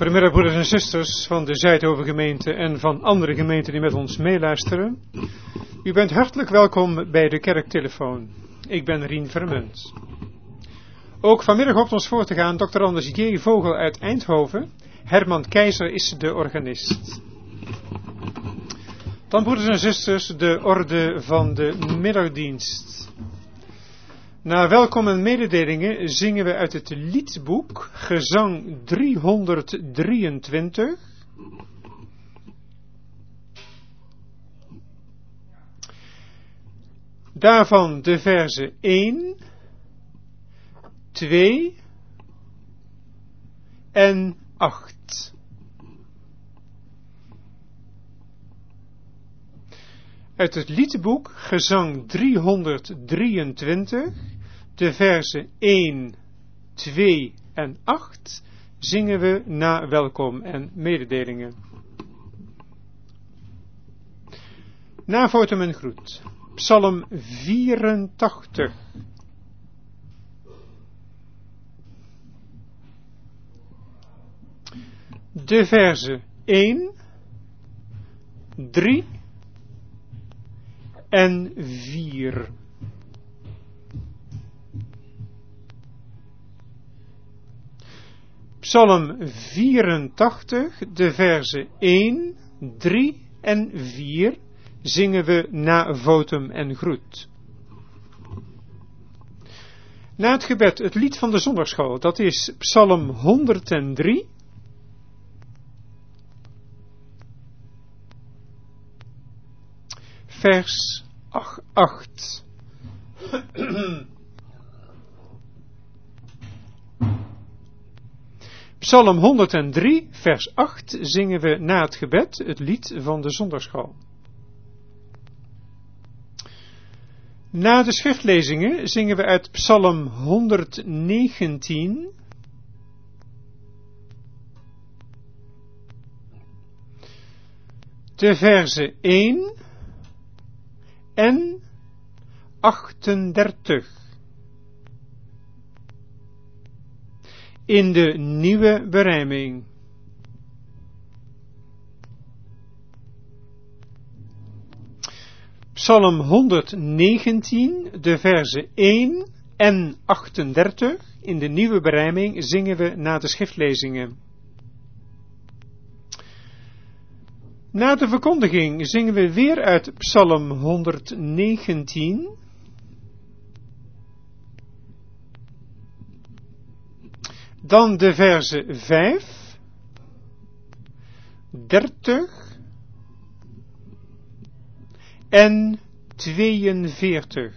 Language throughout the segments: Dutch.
Goedemiddag broeders en zusters van de Zuidhoven-gemeente en van andere gemeenten die met ons meeluisteren. U bent hartelijk welkom bij de kerktelefoon. Ik ben Rien Vermunt. Ook vanmiddag hoopt ons voor te gaan Dr. Anders J. Vogel uit Eindhoven. Herman Keizer is de organist. Dan broeders en zusters de orde van de middagdienst. Na welkom en mededelingen zingen we uit het liedboek Gezang 323. Daarvan de verzen 1, 2 en 8. Uit het liedboek Gezang 323, de verzen 1, 2 en 8, zingen we na welkom en mededelingen. Na votum en groet. Psalm 84. De verzen 1, 3 en 4. Psalm 84, de verzen 1, 3 en 4 zingen we na votum en groet. Na het gebed het lied van de zondagschool, dat is Psalm 103. Vers 8. Psalm 103, vers 8 zingen we na het gebed het lied van de zondagschool. Na de schriftlezingen zingen we uit Psalm 119, de verzen 1 en 38. In de nieuwe berijming. Psalm 119, de verzen 1 en 38. In de nieuwe berijming zingen we na de schriftlezingen. Na de verkondiging zingen we weer uit Psalm 119. Dan de verzen 5, 30 en 42.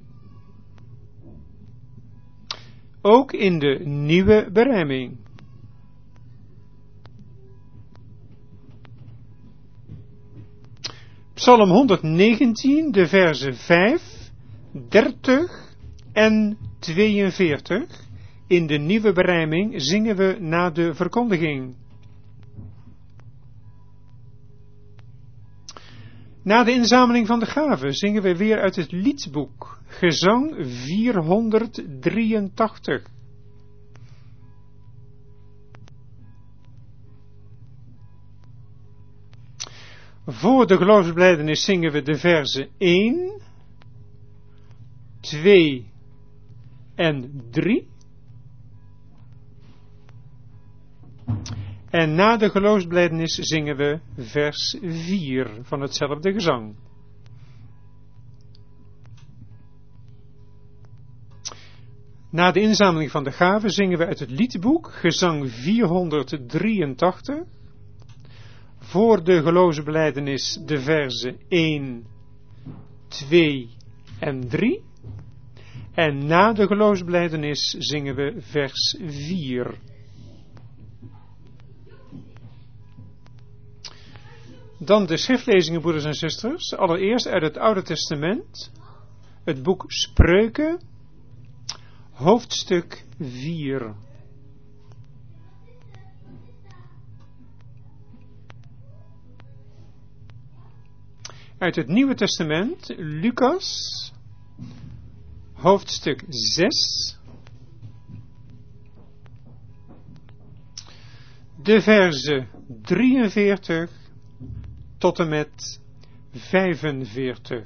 Ook in de nieuwe berijming. Psalm 119, de verzen 5, 30 en 42. In de nieuwe berijming zingen we na de verkondiging. Na de inzameling van de gaven zingen we weer uit het liedboek Gezang 483. Voor de geloofsbelijdenis zingen we de verzen 1, 2 en 3. En na de geloofsbelijdenis zingen we vers 4 van hetzelfde gezang. Na de inzameling van de gaven zingen we uit het liedboek Gezang 483. Voor de geloofsbelijdenis de verzen 1, 2 en 3. En na de geloofsbelijdenis zingen we vers 4. Dan de schriftlezingen, broeders en zusters. Allereerst uit het Oude Testament. Het boek Spreuken. Hoofdstuk 4. Uit het Nieuwe Testament. Lucas. Hoofdstuk 6. de verzen 43 tot en met 45.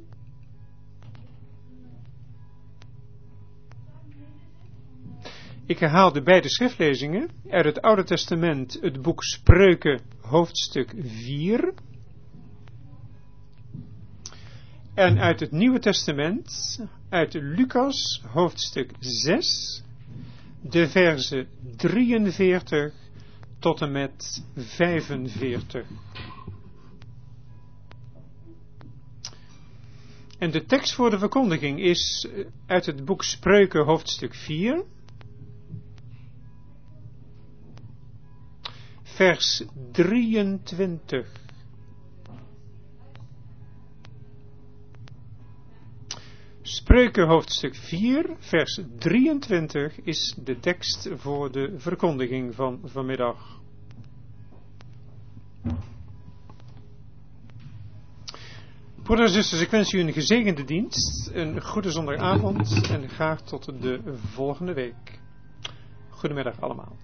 Ik herhaal de beide schriftlezingen uit het Oude Testament, het boek Spreuken, hoofdstuk 4. En uit het Nieuwe Testament, uit Lucas, hoofdstuk 6, de verzen 43 tot en met 45. En de tekst voor de verkondiging is uit het boek Spreuken, hoofdstuk 4, vers 23. Spreuken hoofdstuk 4, vers 23 is de tekst voor de verkondiging van vanmiddag. Broeders en zusters, ik wens u een gezegende dienst, een goede zondagavond en graag tot de volgende week. Goedemiddag allemaal.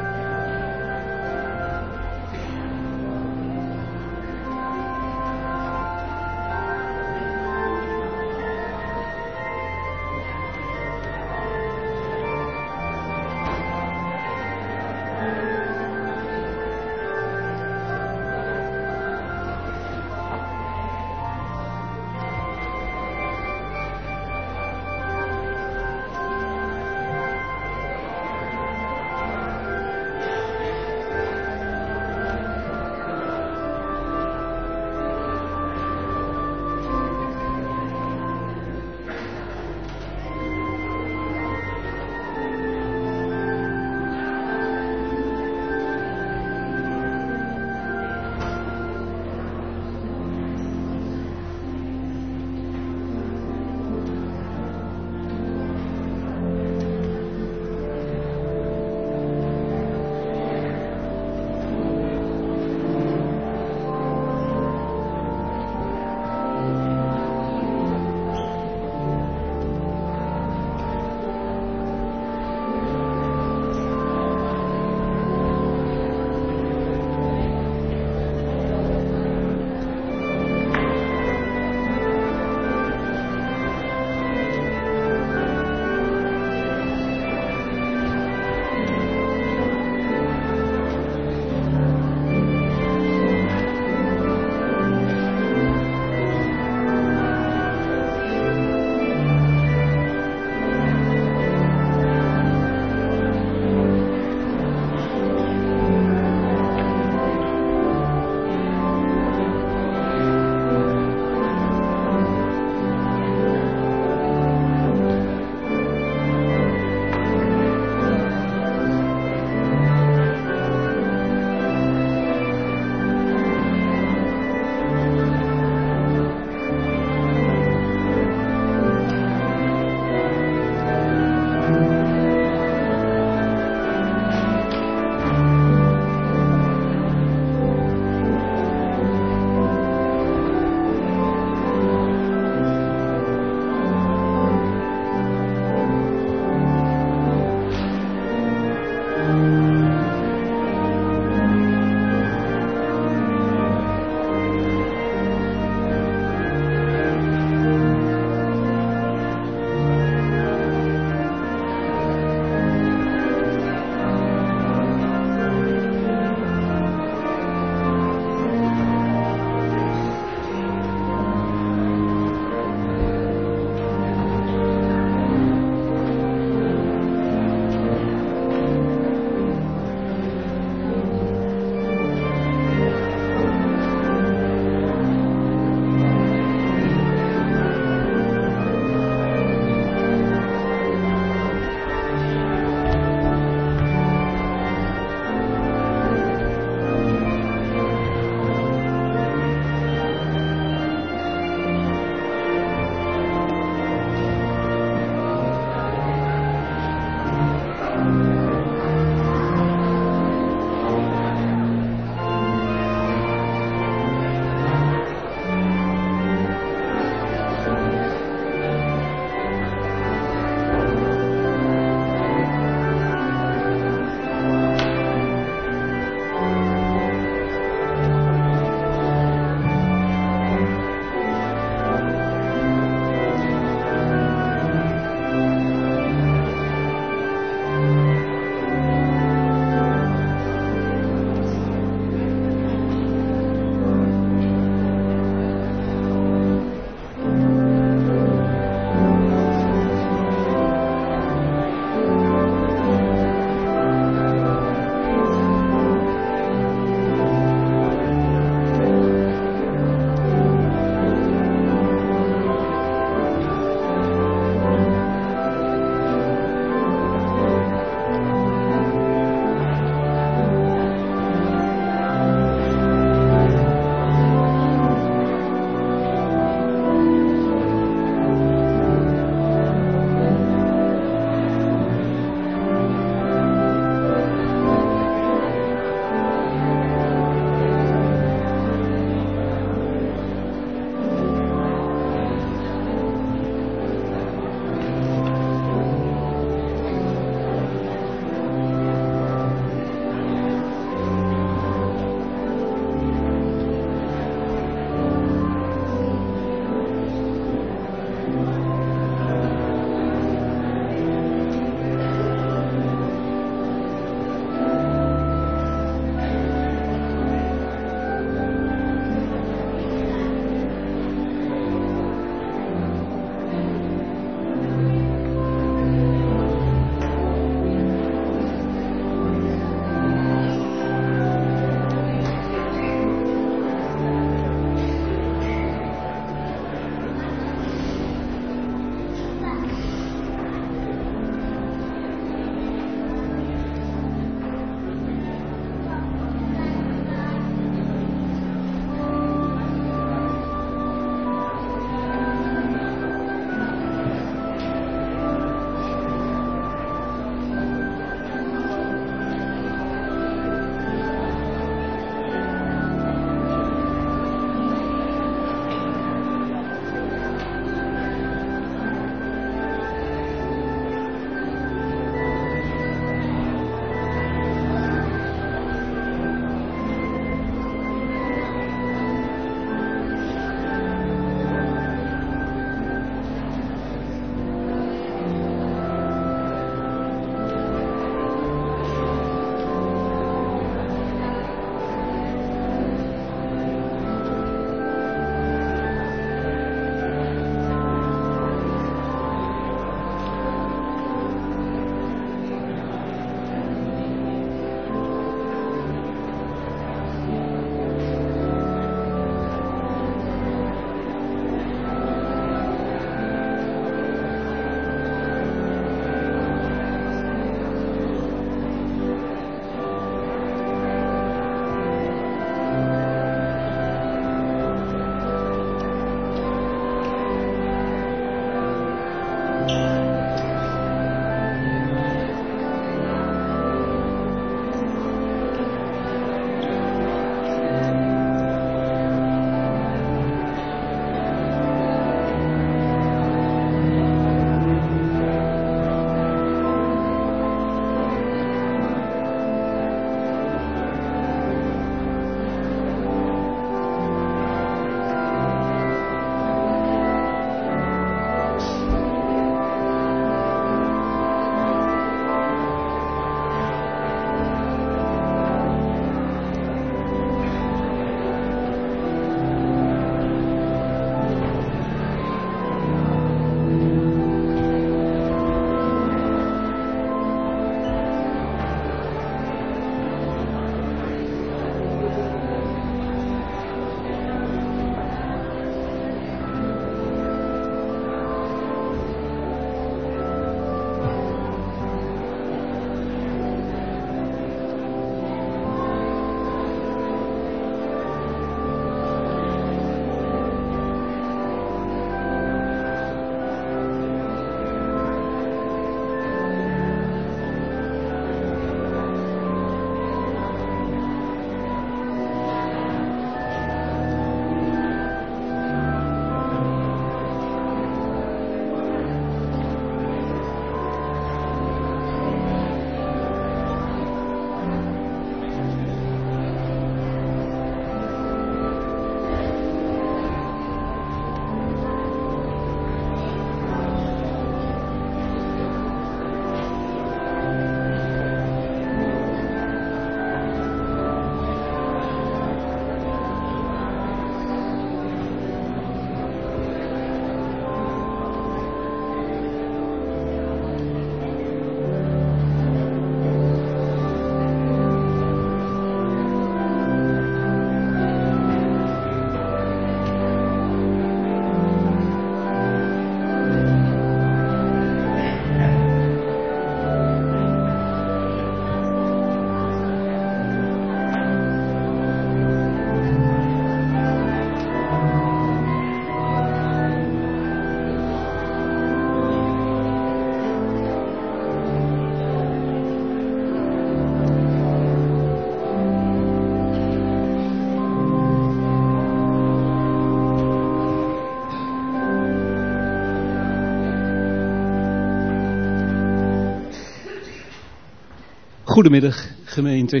Goedemiddag gemeente,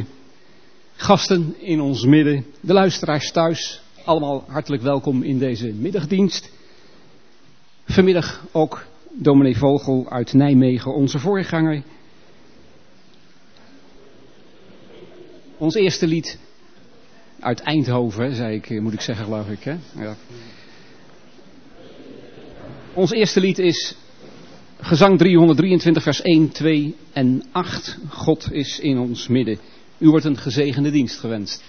gasten in ons midden, de luisteraars thuis, allemaal hartelijk welkom in deze middagdienst. Vanmiddag ook dominee Vogel uit Nijmegen, onze voorganger. Ons eerste lied uit Eindhoven, moet ik zeggen geloof ik. Hè? Ja. Ons eerste lied is Gezang 323 vers 1, 2 en 8. God is in ons midden. U wordt een gezegende dienst gewenst.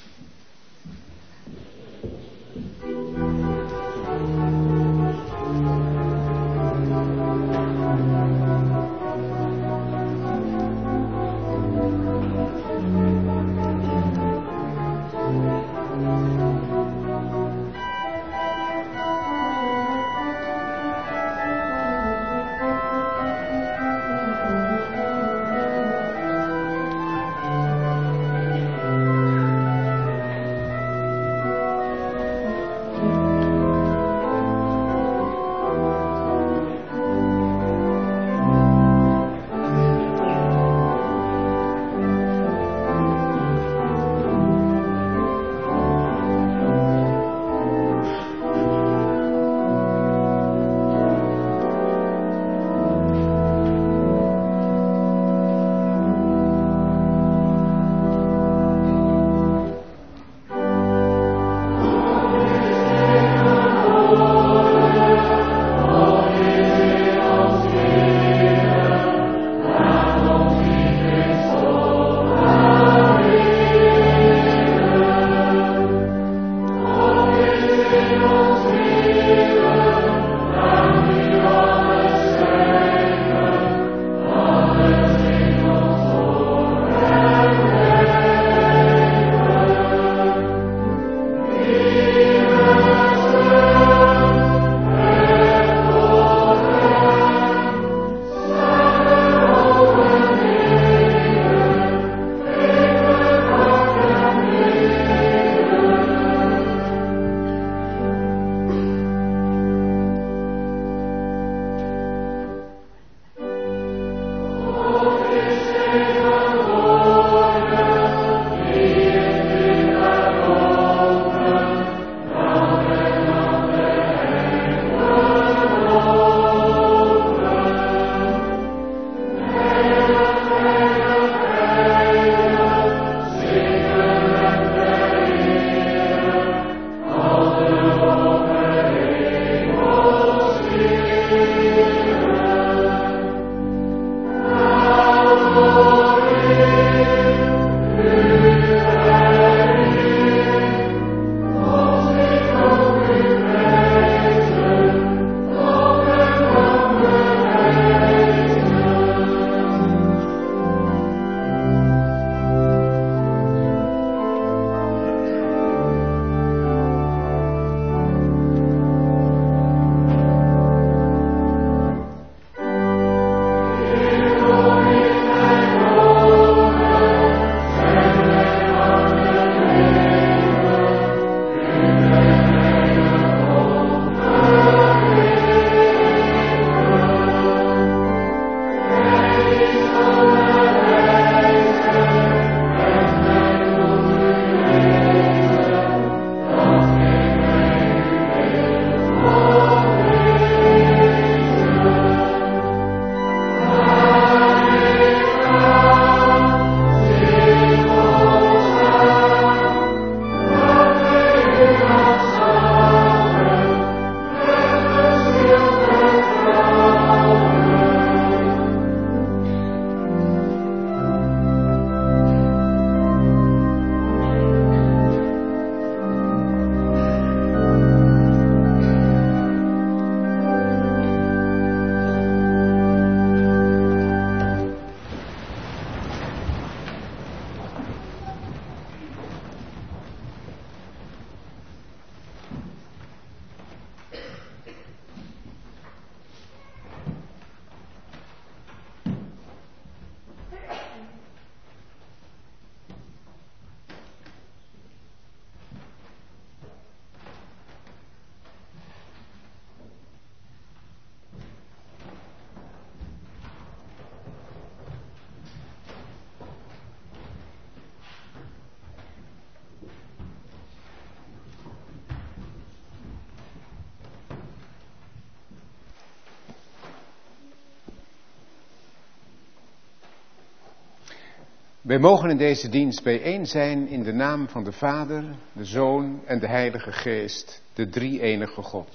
Wij mogen in deze dienst bijeen zijn in de naam van de Vader, de Zoon en de Heilige Geest, de drie-enige God.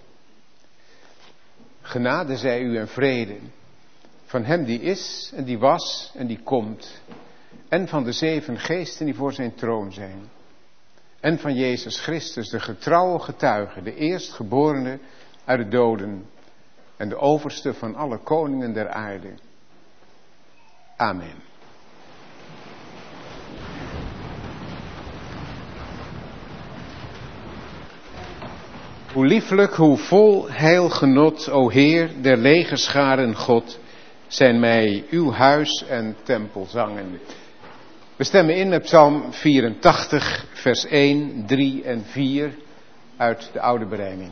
Genade zij u en vrede van hem die is en die was en die komt, en van de 7 geesten die voor zijn troon zijn, en van Jezus Christus, de getrouwe getuige, de eerstgeborene uit de doden en de overste van alle koningen der aarde. Amen. Hoe lieflijk, hoe vol heilgenot, o Heer der legerscharen God, zijn mij uw huis en tempelzangen. We stemmen in met Psalm 84, vers 1, 3 en 4 uit de Oude Berijming.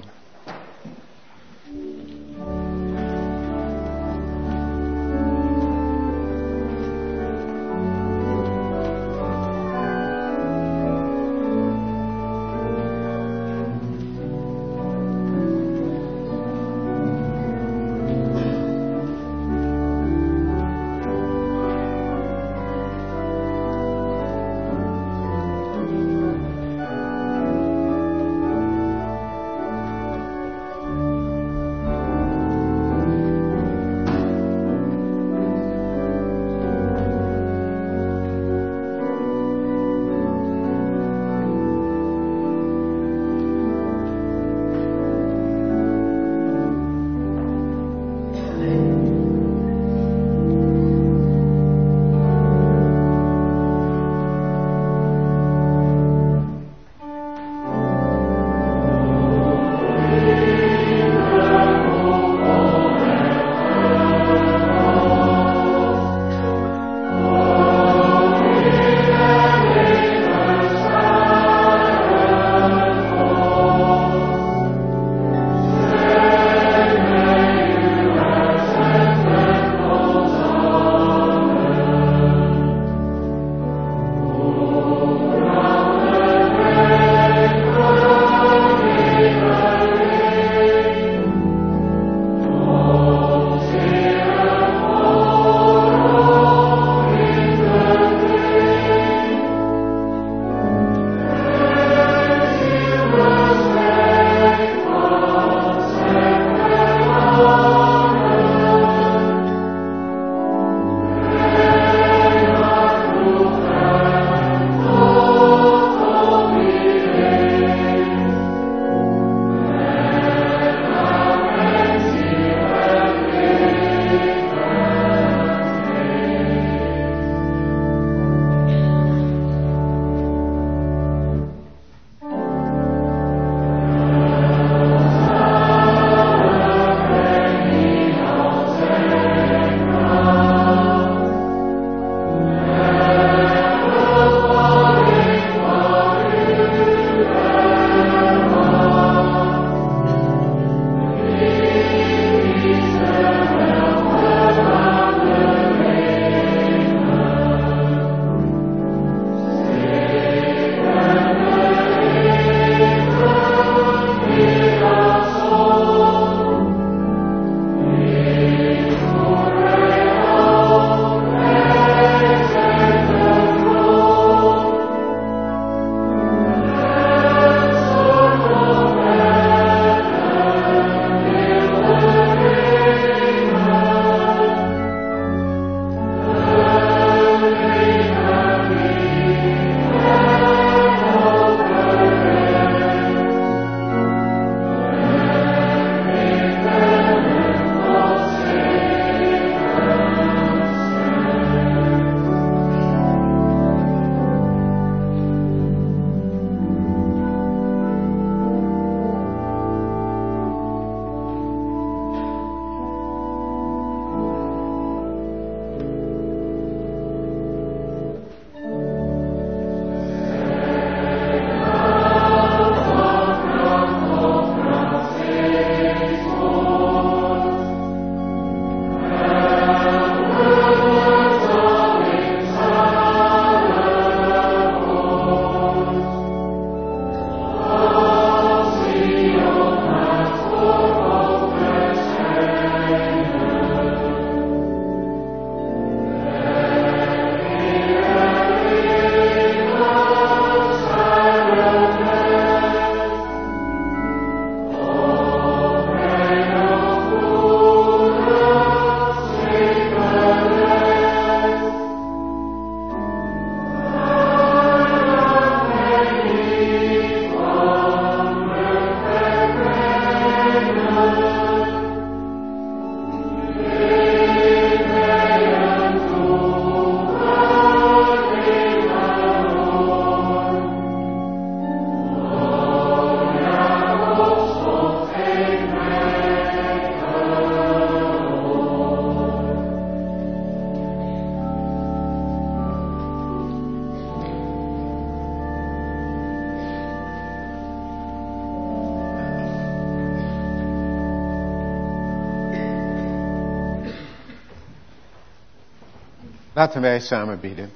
Laten wij samen bidden.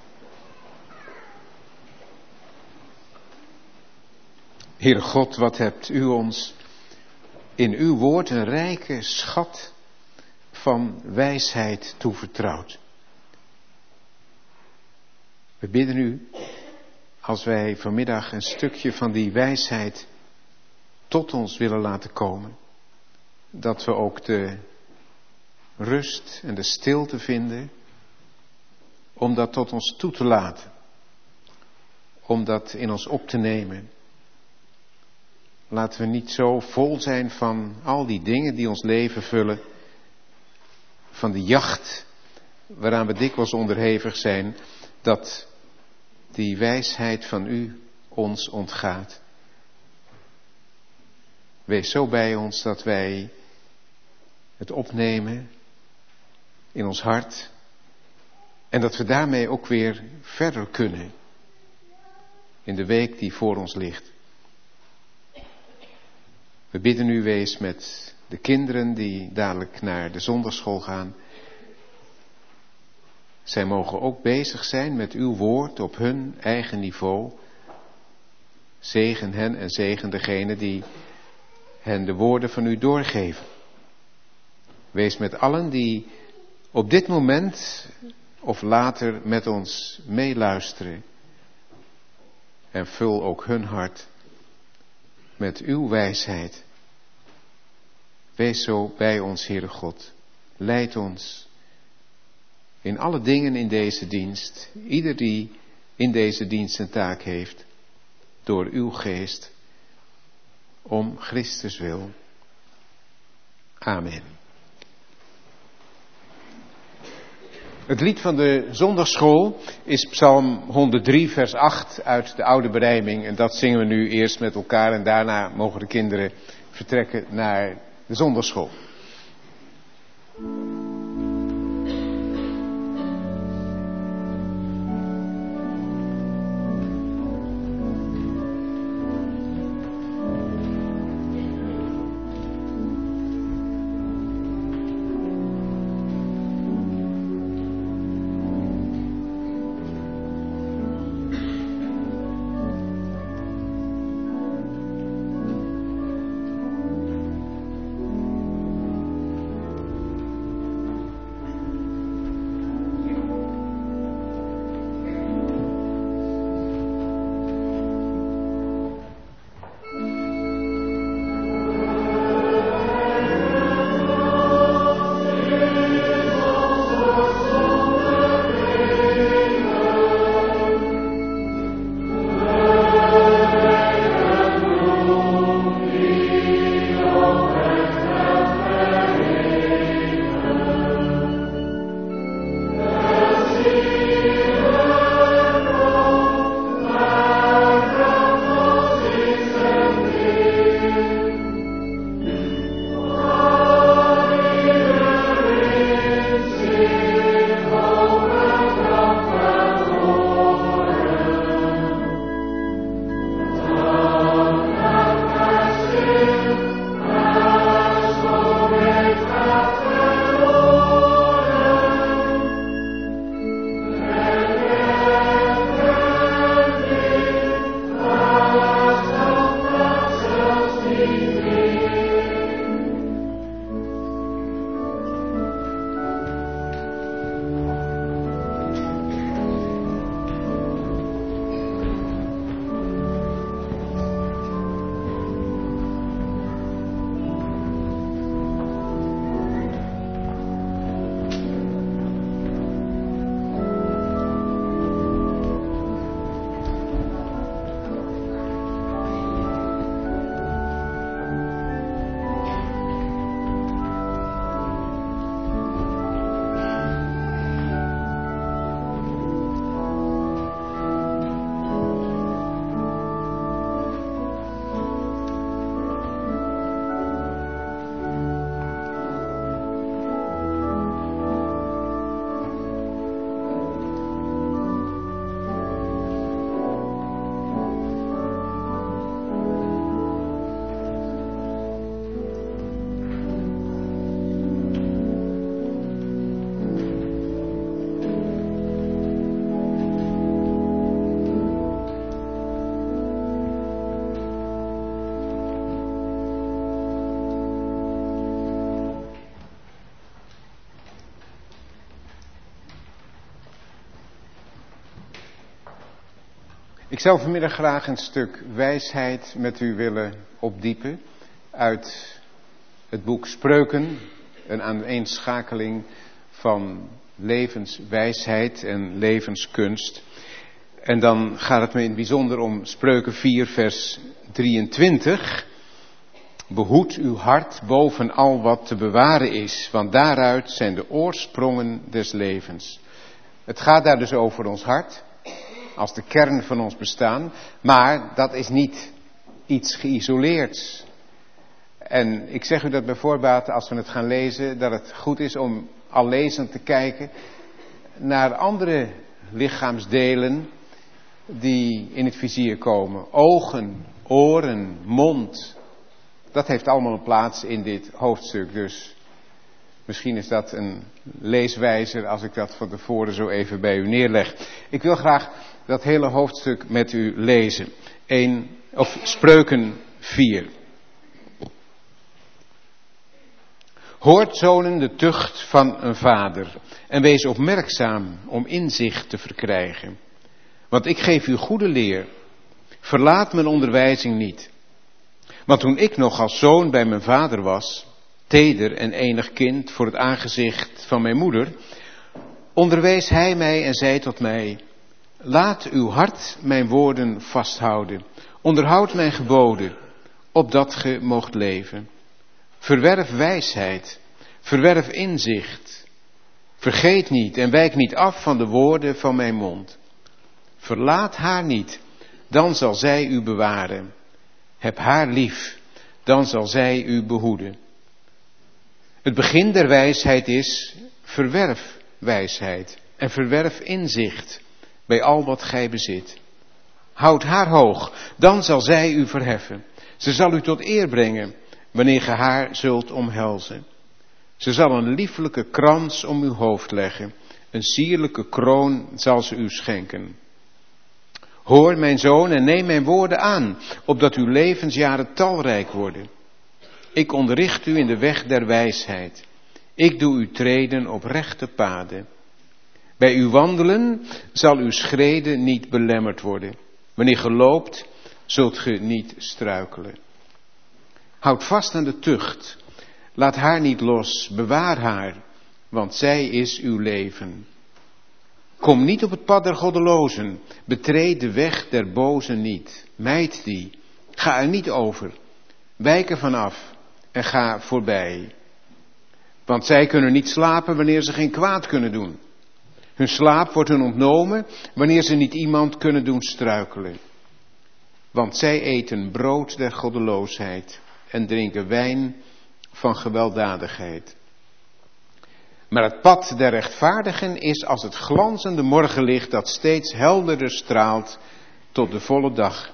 Heere God, wat hebt u ons in uw woord een rijke schat van wijsheid toevertrouwd. We bidden u, als wij vanmiddag een stukje van die wijsheid tot ons willen laten komen, dat we ook de rust en de stilte vinden om dat tot ons toe te laten, om dat in ons op te nemen. Laten we niet zo vol zijn van al die dingen die ons leven vullen, van de jacht waaraan we dikwijls onderhevig zijn, dat die wijsheid van u ons ontgaat. Wees zo bij ons dat wij het opnemen in ons hart en dat we daarmee ook weer verder kunnen in de week die voor ons ligt. We bidden u, wees met de kinderen die dadelijk naar de zondagschool gaan. Zij mogen ook bezig zijn met uw woord op hun eigen niveau. Zegen hen en zegen degene die hen de woorden van u doorgeven. Wees met allen die op dit moment of later met ons meeluisteren. En vul ook hun hart met uw wijsheid. Wees zo bij ons, Heere God. Leid ons in alle dingen in deze dienst. Ieder die in deze dienst een taak heeft. Door uw geest. Om Christus wil. Amen. Het lied van de zondagschool is Psalm 103 vers 8 uit de oude berijming. En dat zingen we nu eerst met elkaar en daarna mogen de kinderen vertrekken naar de zondagschool. Ik zou vanmiddag graag een stuk wijsheid met u willen opdiepen uit het boek Spreuken, een aaneenschakeling van levenswijsheid en levenskunst. En dan gaat het me in het bijzonder om Spreuken 4 vers 23. Behoed uw hart boven al wat te bewaren is, want daaruit zijn de oorsprongen des levens. Het gaat daar dus over ons hart, als de kern van ons bestaan, maar dat is niet iets geïsoleerds. En ik zeg u dat bij voorbaat, als we het gaan lezen, dat het goed is om al lezend te kijken naar andere lichaamsdelen die in het vizier komen. Ogen, oren, mond. Dat heeft allemaal een plaats in dit hoofdstuk. Dus misschien is dat een leeswijzer als ik dat van tevoren zo even bij u neerleg. Ik wil graag dat hele hoofdstuk met u lezen. Spreuken 4. Hoort zonen de tucht van een vader en wees opmerkzaam om inzicht te verkrijgen. Want ik geef u goede leer. Verlaat mijn onderwijzing niet. Want toen ik nog als zoon bij mijn vader was, teder en enig kind voor het aangezicht van mijn moeder, onderwees hij mij en zei tot mij: laat uw hart mijn woorden vasthouden. Onderhoud mijn geboden, opdat ge moogt leven. Verwerf wijsheid, verwerf inzicht. Vergeet niet en wijk niet af van de woorden van mijn mond. Verlaat haar niet, dan zal zij u bewaren. Heb haar lief, dan zal zij u behoeden. Het begin der wijsheid is: verwerf wijsheid en verwerf inzicht bij al wat gij bezit. Houd haar hoog, dan zal zij u verheffen. Ze zal u tot eer brengen wanneer ge haar zult omhelzen. Ze zal een lieflijke krans om uw hoofd leggen. Een sierlijke kroon zal ze u schenken. Hoor mijn zoon en neem mijn woorden aan, opdat uw levensjaren talrijk worden. Ik onderricht u in de weg der wijsheid. Ik doe u treden op rechte paden. Bij uw wandelen zal uw schreden niet belemmerd worden. Wanneer ge loopt, zult ge niet struikelen. Houd vast aan de tucht. Laat haar niet los, bewaar haar, want zij is uw leven. Kom niet op het pad der goddelozen, betreed de weg der bozen niet. Mijd die, ga er niet over, wijk er vanaf en ga voorbij. Want zij kunnen niet slapen wanneer ze geen kwaad kunnen doen. Hun slaap wordt hun ontnomen wanneer ze niet iemand kunnen doen struikelen. Want zij eten brood der goddeloosheid en drinken wijn van gewelddadigheid. Maar het pad der rechtvaardigen is als het glanzende morgenlicht dat steeds helderder straalt tot de volle dag.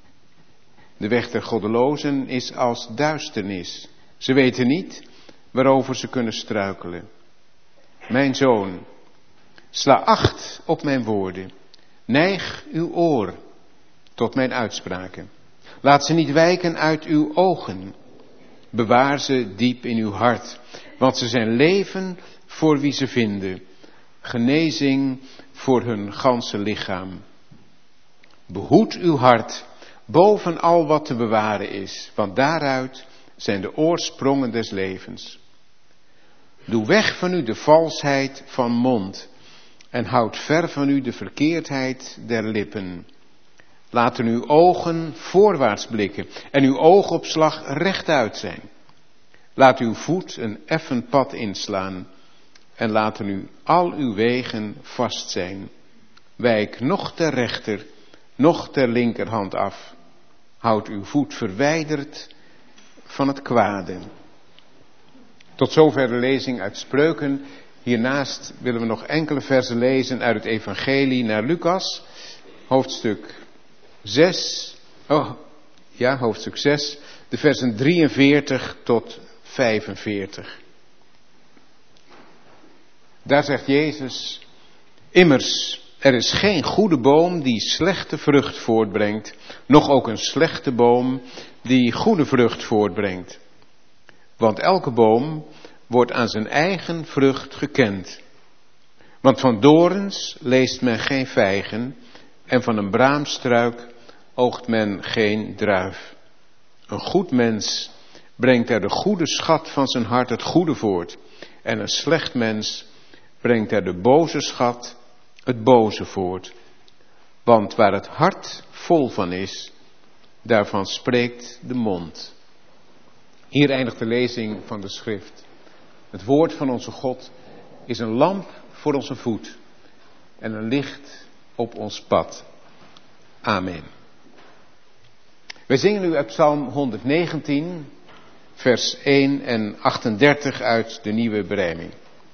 De weg der goddelozen is als duisternis. Ze weten niet waarover ze kunnen struikelen. Mijn zoon, sla acht op mijn woorden. Neig uw oor tot mijn uitspraken. Laat ze niet wijken uit uw ogen. Bewaar ze diep in uw hart, want ze zijn leven voor wie ze vinden, genezing voor hun ganse lichaam. Behoed uw hart boven al wat te bewaren is, want daaruit zijn de oorsprongen des levens. Doe weg van u de valsheid van mond en houd ver van u de verkeerdheid der lippen. Laten uw ogen voorwaarts blikken en uw oogopslag rechtuit zijn. Laat uw voet een effen pad inslaan en laten u al uw wegen vast zijn. Wijk noch ter rechter, noch ter linkerhand af. Houd uw voet verwijderd van het kwade. Tot zover de lezing uit Spreuken. Hiernaast willen we nog enkele versen lezen uit het Evangelie naar Lucas, hoofdstuk 6, de versen 43 tot 45. Daar zegt Jezus: immers, er is geen goede boom die slechte vrucht voortbrengt, noch ook een slechte boom die goede vrucht voortbrengt. Want elke boom wordt aan zijn eigen vrucht gekend. Want van dorens leest men geen vijgen En van een braamstruik oogt men geen druif. Een goed mens brengt uit de goede schat van zijn hart het goede voort. En een slecht mens brengt uit de boze schat het boze voort. Want waar het hart vol van is, daarvan spreekt de mond. Hier eindigt de lezing van de schrift. Het woord van onze God is een lamp voor onze voet en een licht op ons pad. Amen. Wij zingen nu uit Psalm 119, vers 1 en 38 uit de Nieuwe Berijming.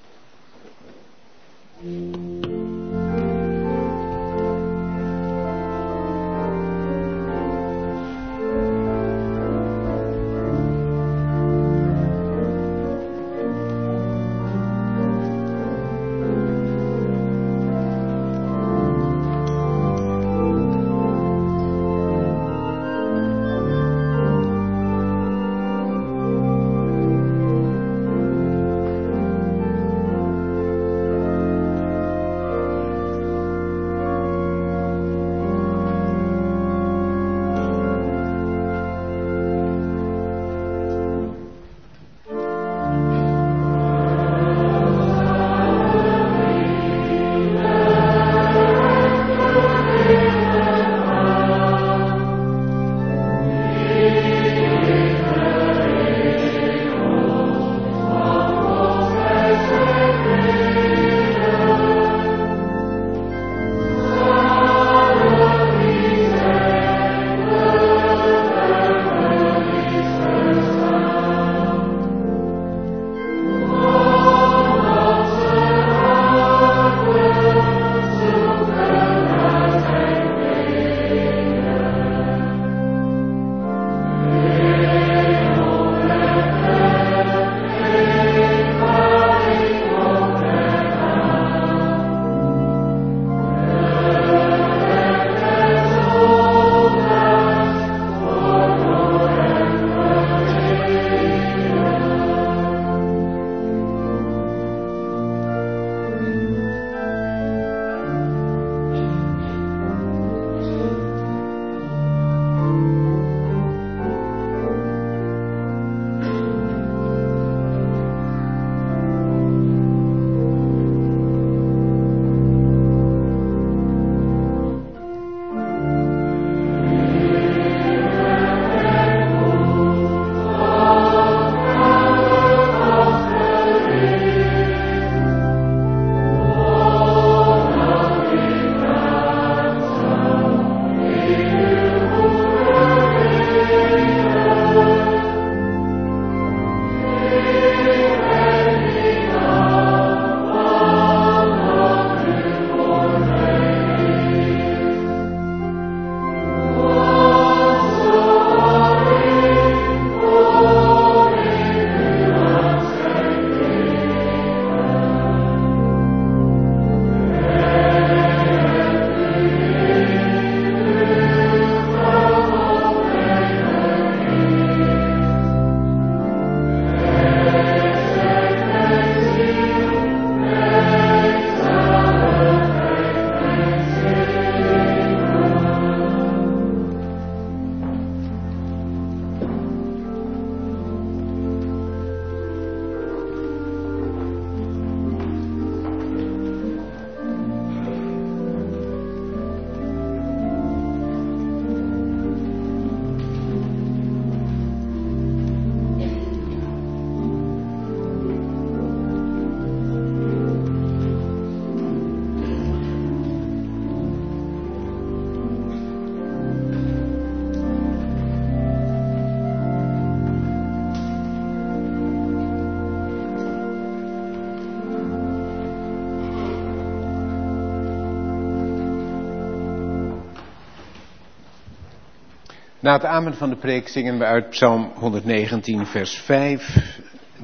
Na het amen van de preek zingen we uit Psalm 119 vers 5,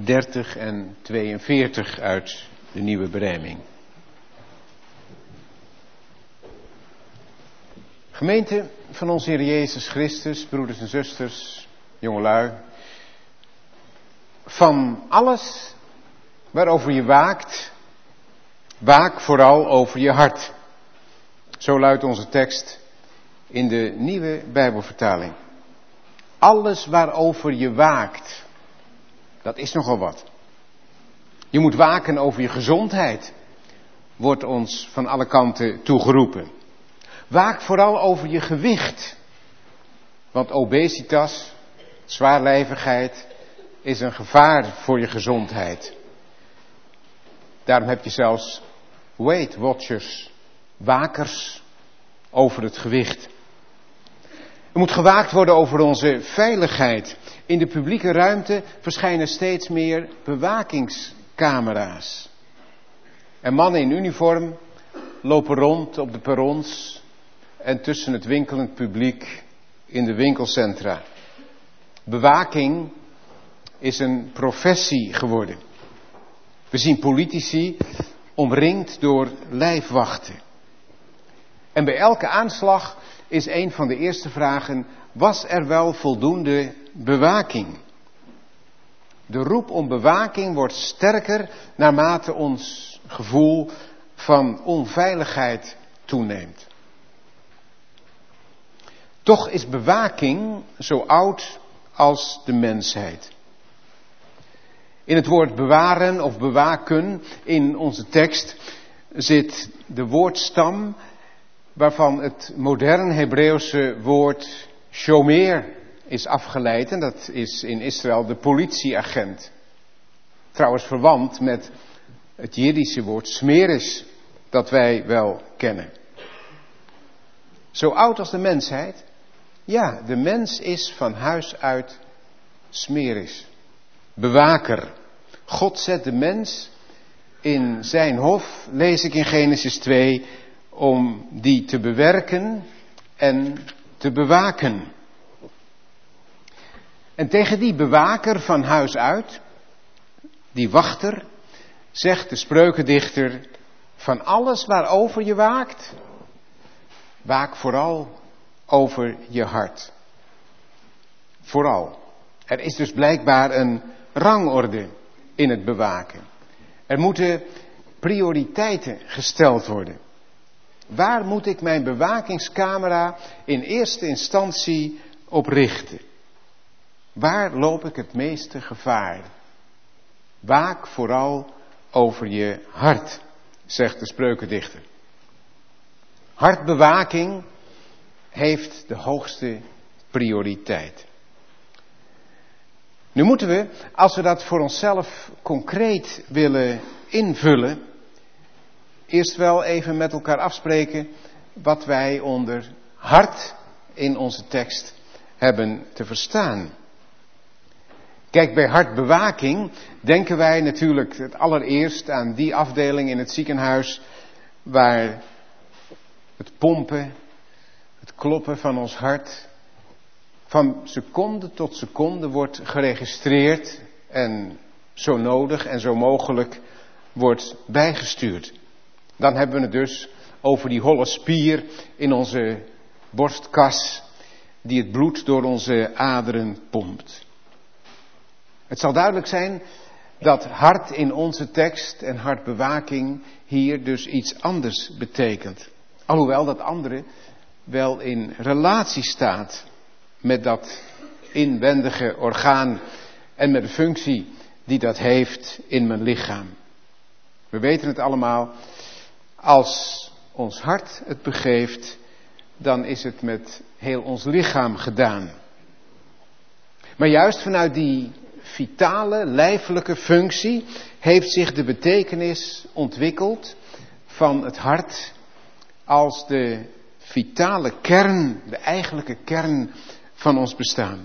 30 en 42 uit de Nieuwe Berijming. Gemeente van onze Heer Jezus Christus, broeders en zusters, jongelui. Van alles waarover je waakt, waak vooral over je hart. Zo luidt onze tekst in de Nieuwe Bijbelvertaling. Alles waarover je waakt, dat is nogal wat. Je moet waken over je gezondheid, wordt ons van alle kanten toegeroepen. Waak vooral over je gewicht. Want obesitas, zwaarlijvigheid, is een gevaar voor je gezondheid. Daarom heb je zelfs Weight Watchers, wakers over het gewicht. Er moet gewaakt worden over onze veiligheid. In de publieke ruimte verschijnen steeds meer bewakingscamera's. En mannen in uniform lopen rond op de perrons en tussen het winkelend publiek in de winkelcentra. Bewaking is een professie geworden. We zien politici omringd door lijfwachten. En bij elke aanslag is een van de eerste vragen: was er wel voldoende bewaking? De roep om bewaking wordt sterker naarmate ons gevoel van onveiligheid toeneemt. Toch is bewaking zo oud als de mensheid. In het woord bewaren of bewaken in onze tekst zit de woordstam waarvan het modern Hebreeuwse woord shomer is afgeleid. En dat is in Israël de politieagent. Trouwens verwant met het Jiddische woord smeris, dat wij wel kennen. Zo oud als de mensheid? Ja, de mens is van huis uit smeris, bewaker. God zet de mens in zijn hof, lees ik in Genesis 2, om die te bewerken en te bewaken. En tegen die bewaker van huis uit, die wachter, zegt de spreukendichter: van alles waarover je waakt, waak vooral over je hart. Vooral. Er is dus blijkbaar een rangorde in het bewaken. Er moeten prioriteiten gesteld worden. Waar moet ik mijn bewakingscamera in eerste instantie op richten? Waar loop ik het meeste gevaar? Waak vooral over je hart, zegt de spreukendichter. Hartbewaking heeft de hoogste prioriteit. Nu moeten we, als we dat voor onszelf concreet willen invullen, eerst wel even met elkaar afspreken wat wij onder hart in onze tekst hebben te verstaan. Kijk, bij hartbewaking denken wij natuurlijk het allereerst aan die afdeling in het ziekenhuis waar het pompen, het kloppen van ons hart van seconde tot seconde wordt geregistreerd en zo nodig en zo mogelijk wordt bijgestuurd. Dan hebben we het dus over die holle spier in onze borstkas die het bloed door onze aderen pompt. Het zal duidelijk zijn dat hart in onze tekst en hartbewaking hier dus iets anders betekent. Alhoewel dat andere wel in relatie staat met dat inwendige orgaan en met de functie die dat heeft in mijn lichaam. We weten het allemaal, als ons hart het begeeft, dan is het met heel ons lichaam gedaan. Maar juist vanuit die vitale, lijfelijke functie heeft zich de betekenis ontwikkeld van het hart als de vitale kern, de eigenlijke kern van ons bestaan.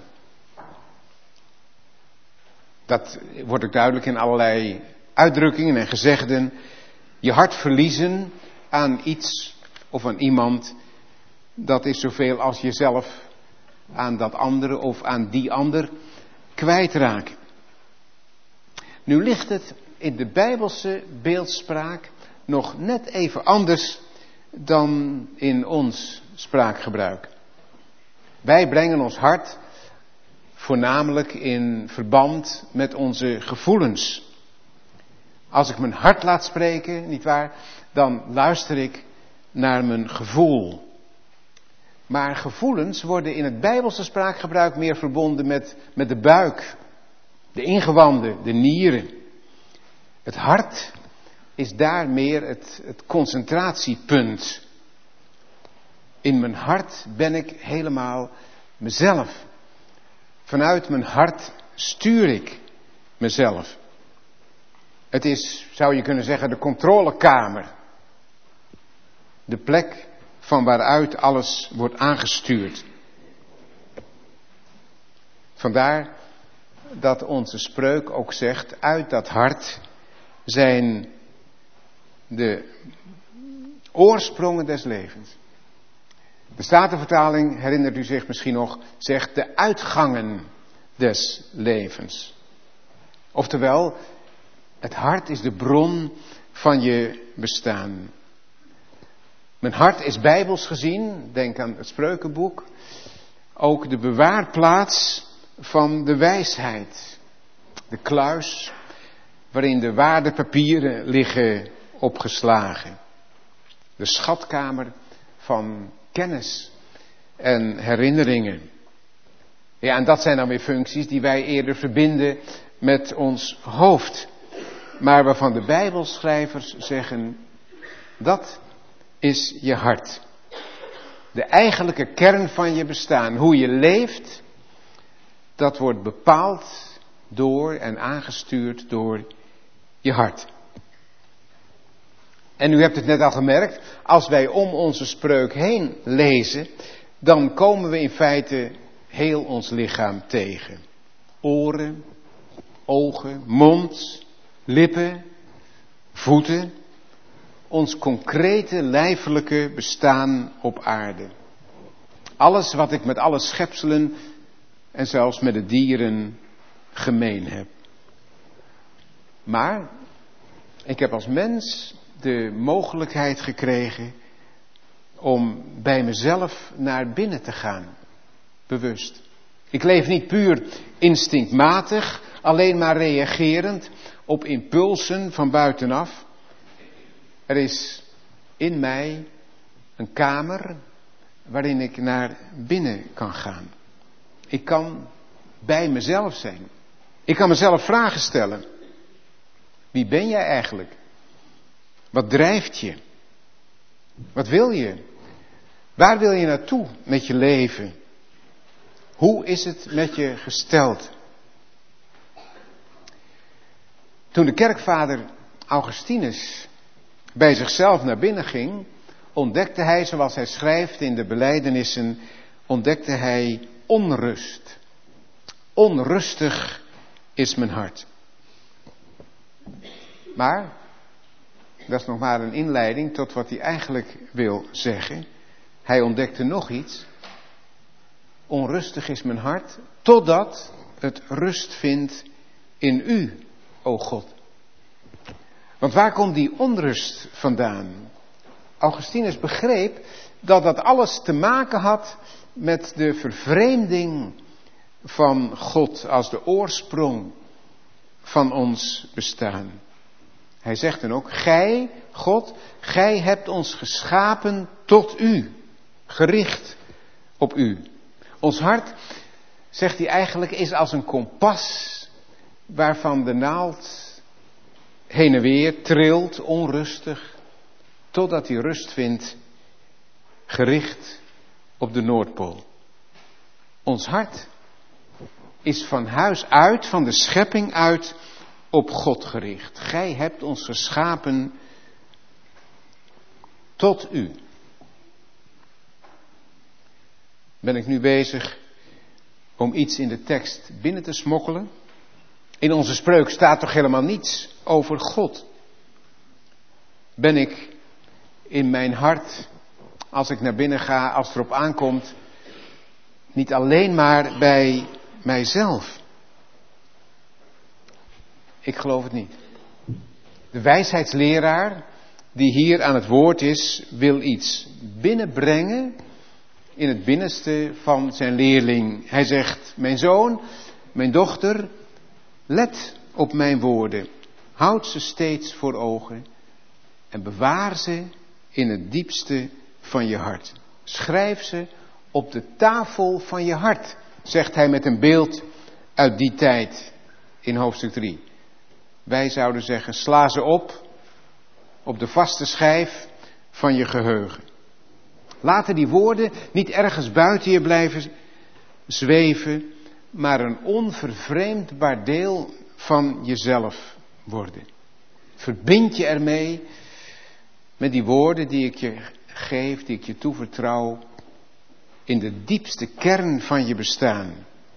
Dat wordt ook duidelijk in allerlei uitdrukkingen en gezegden. Je hart verliezen aan iets of aan iemand, dat is zoveel als jezelf aan dat andere of aan die ander kwijtraken. Nu ligt het in de Bijbelse beeldspraak nog net even anders dan in ons spraakgebruik. Wij brengen ons hart voornamelijk in verband met onze gevoelens. Als ik mijn hart laat spreken, nietwaar, dan luister ik naar mijn gevoel. Maar gevoelens worden in het Bijbelse spraakgebruik meer verbonden met de buik, de ingewanden, de nieren. Het hart is daar meer het concentratiepunt. In mijn hart ben ik helemaal mezelf. Vanuit mijn hart stuur ik mezelf. Het is, zou je kunnen zeggen, de controlekamer. De plek van waaruit alles wordt aangestuurd. Vandaar dat onze spreuk ook zegt, uit dat hart zijn de oorsprongen des levens. De Statenvertaling, herinnert u zich misschien nog, zegt de uitgangen des levens. Oftewel, het hart is de bron van je bestaan. Mijn hart is bijbels gezien, denk aan het Spreukenboek, ook de bewaarplaats van de wijsheid. De kluis waarin de waardepapieren liggen opgeslagen. De schatkamer van kennis en herinneringen. Ja, en dat zijn dan weer functies die wij eerder verbinden met ons hoofd. Maar waarvan de Bijbelschrijvers zeggen, dat is je hart. De eigenlijke kern van je bestaan. Hoe je leeft, dat wordt bepaald door en aangestuurd door je hart. En u hebt het net al gemerkt, als wij om onze spreuk heen lezen, dan komen we in feite heel ons lichaam tegen. Oren, ogen, mond, lippen, voeten. Ons concrete lijfelijke bestaan op aarde. Alles wat ik met alle schepselen en zelfs met de dieren gemeen heb. Maar ik heb als mens de mogelijkheid gekregen om bij mezelf naar binnen te gaan. Bewust. Ik leef niet puur instinctmatig, alleen maar reagerend op impulsen van buitenaf. Er is in mij een kamer waarin ik naar binnen kan gaan. Ik kan bij mezelf zijn. Ik kan mezelf vragen stellen. Wie ben jij eigenlijk? Wat drijft je? Wat wil je? Waar wil je naartoe met je leven? Hoe is het met je gesteld? Toen de kerkvader Augustinus bij zichzelf naar binnen ging, ontdekte hij, zoals hij schrijft in de belijdenissen, ontdekte hij onrust. Onrustig is mijn hart. Maar, dat is nog maar een inleiding tot wat hij eigenlijk wil zeggen. Hij ontdekte nog iets. Onrustig is mijn hart, totdat het rust vindt in u, o God. Want waar komt die onrust vandaan? Augustinus begreep dat dat alles te maken had met de vervreemding van God als de oorsprong van ons bestaan. Hij zegt dan ook, gij, God, gij hebt ons geschapen tot u, gericht op u. Ons hart, zegt hij eigenlijk, is als een kompas waarvan de naald heen en weer trilt, onrustig, totdat hij rust vindt, gericht op de Noordpool. Ons hart is van huis uit, van de schepping uit, op God gericht. Gij hebt ons geschapen tot u. Ben ik nu bezig om iets in de tekst binnen te smokkelen? In onze spreuk staat toch helemaal niets over God? Ben ik in mijn hart, als ik naar binnen ga, als het erop aankomt, niet alleen maar bij mijzelf? Ik geloof het niet. De wijsheidsleraar die hier aan het woord is, wil iets binnenbrengen in het binnenste van zijn leerling. Hij zegt, mijn zoon, mijn dochter, let op mijn woorden. Houd ze steeds voor ogen en bewaar ze in het diepste van je hart. Schrijf ze op de tafel van je hart, zegt hij met een beeld uit die tijd in hoofdstuk 3. Wij zouden zeggen, sla ze op de vaste schijf van je geheugen. Laten die woorden niet ergens buiten je blijven zweven, maar een onvervreemdbaar deel van jezelf worden. Verbind je ermee met die woorden die ik je geef, die ik je toevertrouw, in de diepste kern van je bestaan.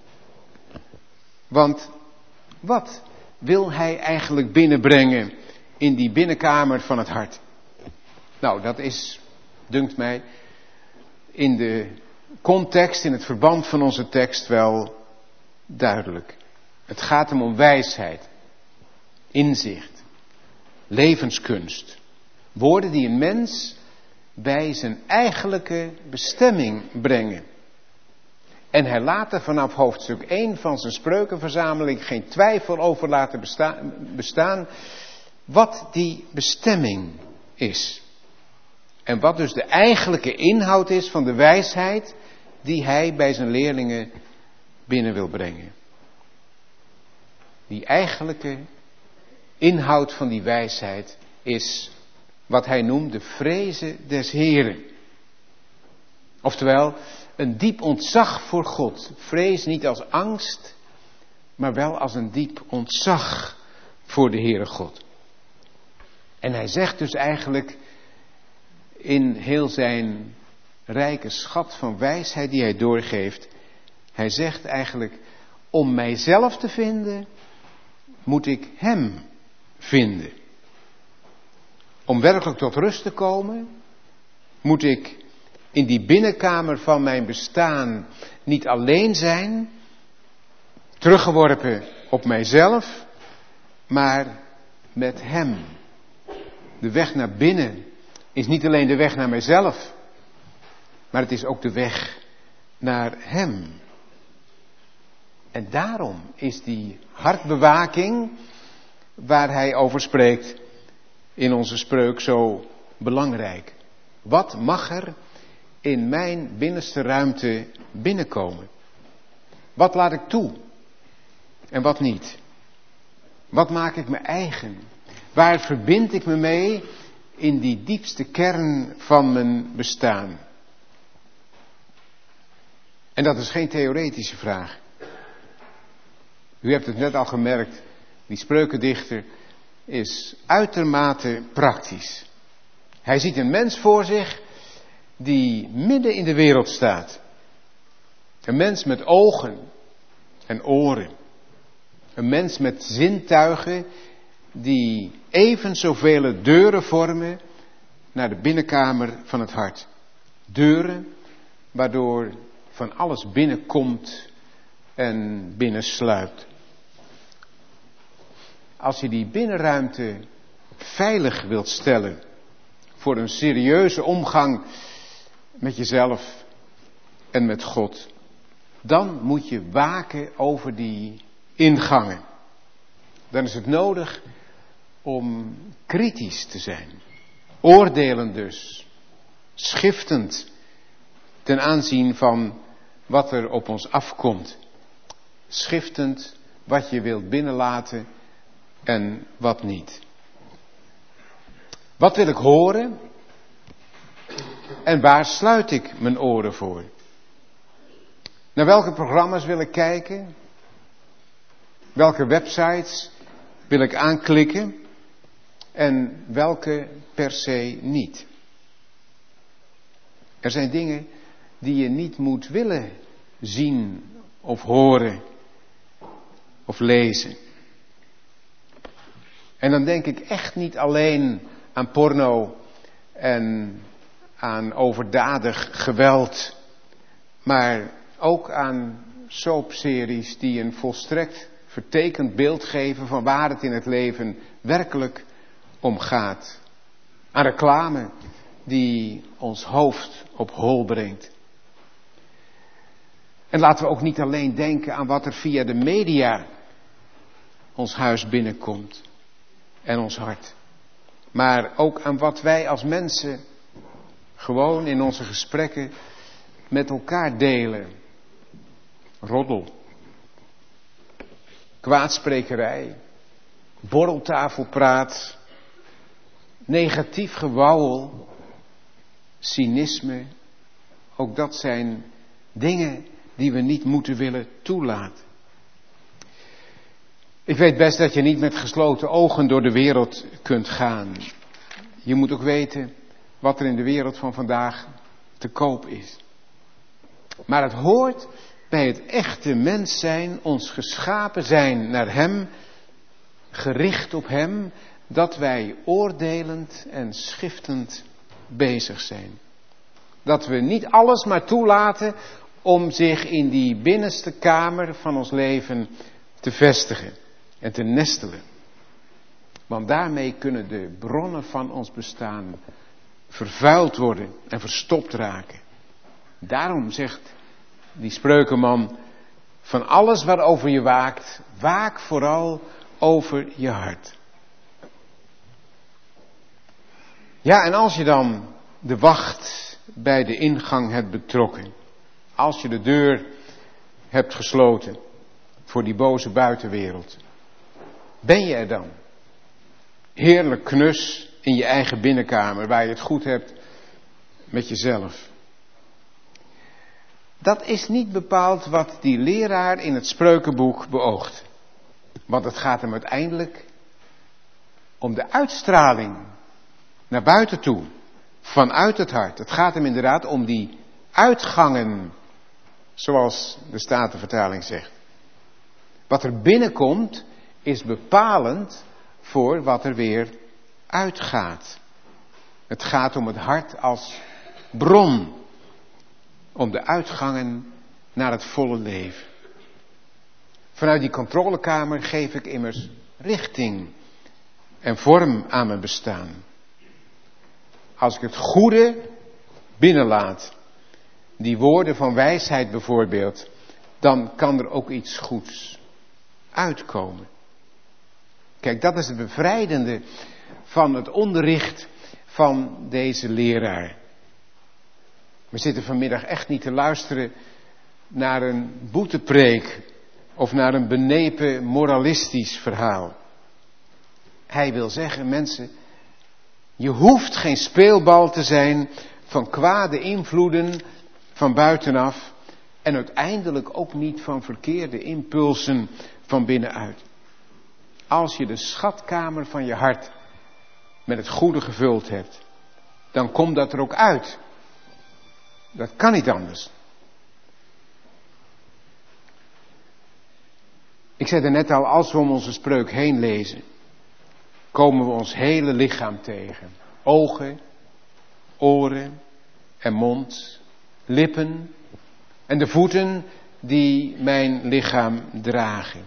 Want wat wil hij eigenlijk binnenbrengen in die binnenkamer van het hart? Nou, dat is, dunkt mij, in de context, in het verband van onze tekst wel duidelijk. Het gaat hem om wijsheid, inzicht, levenskunst. Woorden die een mens bij zijn eigenlijke bestemming brengen. En hij laat er vanaf hoofdstuk 1 van zijn spreukenverzameling geen twijfel over laten bestaan wat die bestemming is. En wat dus de eigenlijke inhoud is van de wijsheid die hij bij zijn leerlingen binnen wil brengen. Die eigenlijke inhoud van die wijsheid is wat hij noemt de vreze des Heren. Oftewel, een diep ontzag voor God. Vrees niet als angst, maar wel als een diep ontzag voor de Heere God. En hij zegt dus eigenlijk in heel zijn rijke schat van wijsheid die hij doorgeeft. Hij zegt eigenlijk, om mijzelf te vinden, moet ik hem vinden. Om werkelijk tot rust te komen, moet ik in die binnenkamer van mijn bestaan niet alleen zijn, teruggeworpen op mijzelf, maar met hem. De weg naar binnen is niet alleen de weg naar mijzelf, maar het is ook de weg naar hem. En daarom is die hartbewaking, waar hij over spreekt in onze spreuk, zo belangrijk. Wat mag er in mijn binnenste ruimte binnenkomen? Wat laat ik toe en wat niet? Wat maak ik me eigen? Waar verbind ik me mee in die diepste kern van mijn bestaan? En dat is geen theoretische vraag. U hebt het net al gemerkt, die spreukendichter is uitermate praktisch. Hij ziet een mens voor zich die midden in de wereld staat. Een mens met ogen en oren. Een mens met zintuigen die even zoveel deuren vormen naar de binnenkamer van het hart. Deuren waardoor van alles binnenkomt en binnensluipt. Als je die binnenruimte veilig wilt stellen voor een serieuze omgang met jezelf en met God, dan moet je waken over die ingangen. Dan is het nodig om kritisch te zijn, oordelend dus, schiftend ten aanzien van wat er op ons afkomt. Schiftend wat je wilt binnenlaten en wat niet. Wat wil ik horen? En waar sluit ik mijn oren voor? Naar welke programma's wil ik kijken? Welke websites wil ik aanklikken? En welke per se niet? Er zijn dingen die je niet moet willen zien of horen of lezen. En dan denk ik echt niet alleen aan porno en aan overdadig geweld, maar ook aan soapseries die een volstrekt vertekend beeld geven van waar het in het leven werkelijk om gaat. Aan reclame die ons hoofd op hol brengt. En laten we ook niet alleen denken aan wat er via de media ons huis binnenkomt en ons hart. Maar ook aan wat wij als mensen gewoon in onze gesprekken met elkaar delen. Roddel, kwaadsprekerij, borreltafelpraat, negatief gewauwel, cynisme. Ook dat zijn dingen die we niet moeten willen toelaten. Ik weet best dat je niet met gesloten ogen door de wereld kunt gaan. Je moet ook weten wat er in de wereld van vandaag te koop is. Maar het hoort bij het echte mens zijn, ons geschapen zijn naar Hem, gericht op Hem, dat wij oordelend en schiftend bezig zijn. Dat we niet alles maar toelaten om zich in die binnenste kamer van ons leven te vestigen en te nestelen. Want daarmee kunnen de bronnen van ons bestaan vervuild worden en verstopt raken. Daarom zegt die spreukenman, van alles waarover je waakt, waak vooral over je hart. Ja, en als je dan de wacht bij de ingang hebt betrokken, als je de deur hebt gesloten voor die boze buitenwereld, ben je er dan? Heerlijk knus in je eigen binnenkamer, waar je het goed hebt met jezelf. Dat is niet bepaald wat die leraar in het Spreukenboek beoogt. Want het gaat hem uiteindelijk om de uitstraling naar buiten toe, vanuit het hart. Het gaat hem inderdaad om die uitgangen, zoals de Statenvertaling zegt. Wat er binnenkomt is bepalend voor wat er weer uitgaat. Het gaat om het hart als bron, om de uitgangen naar het volle leven. Vanuit die controlekamer geef ik immers richting en vorm aan mijn bestaan. Als ik het goede binnenlaat, die woorden van wijsheid bijvoorbeeld, dan kan er ook iets goeds uitkomen. Kijk, dat is het bevrijdende van het onderricht van deze leraar. We zitten vanmiddag echt niet te luisteren naar een boetepreek of naar een benepen moralistisch verhaal. Hij wil zeggen, mensen, je hoeft geen speelbal te zijn van kwade invloeden van buitenaf en uiteindelijk ook niet van verkeerde impulsen van binnenuit. Als je de schatkamer van je hart met het goede gevuld hebt, dan komt dat er ook uit. Dat kan niet anders. Ik zei er net al, als we om onze spreuk heen lezen, komen we ons hele lichaam tegen. Ogen, oren en mond, lippen en de voeten die mijn lichaam dragen.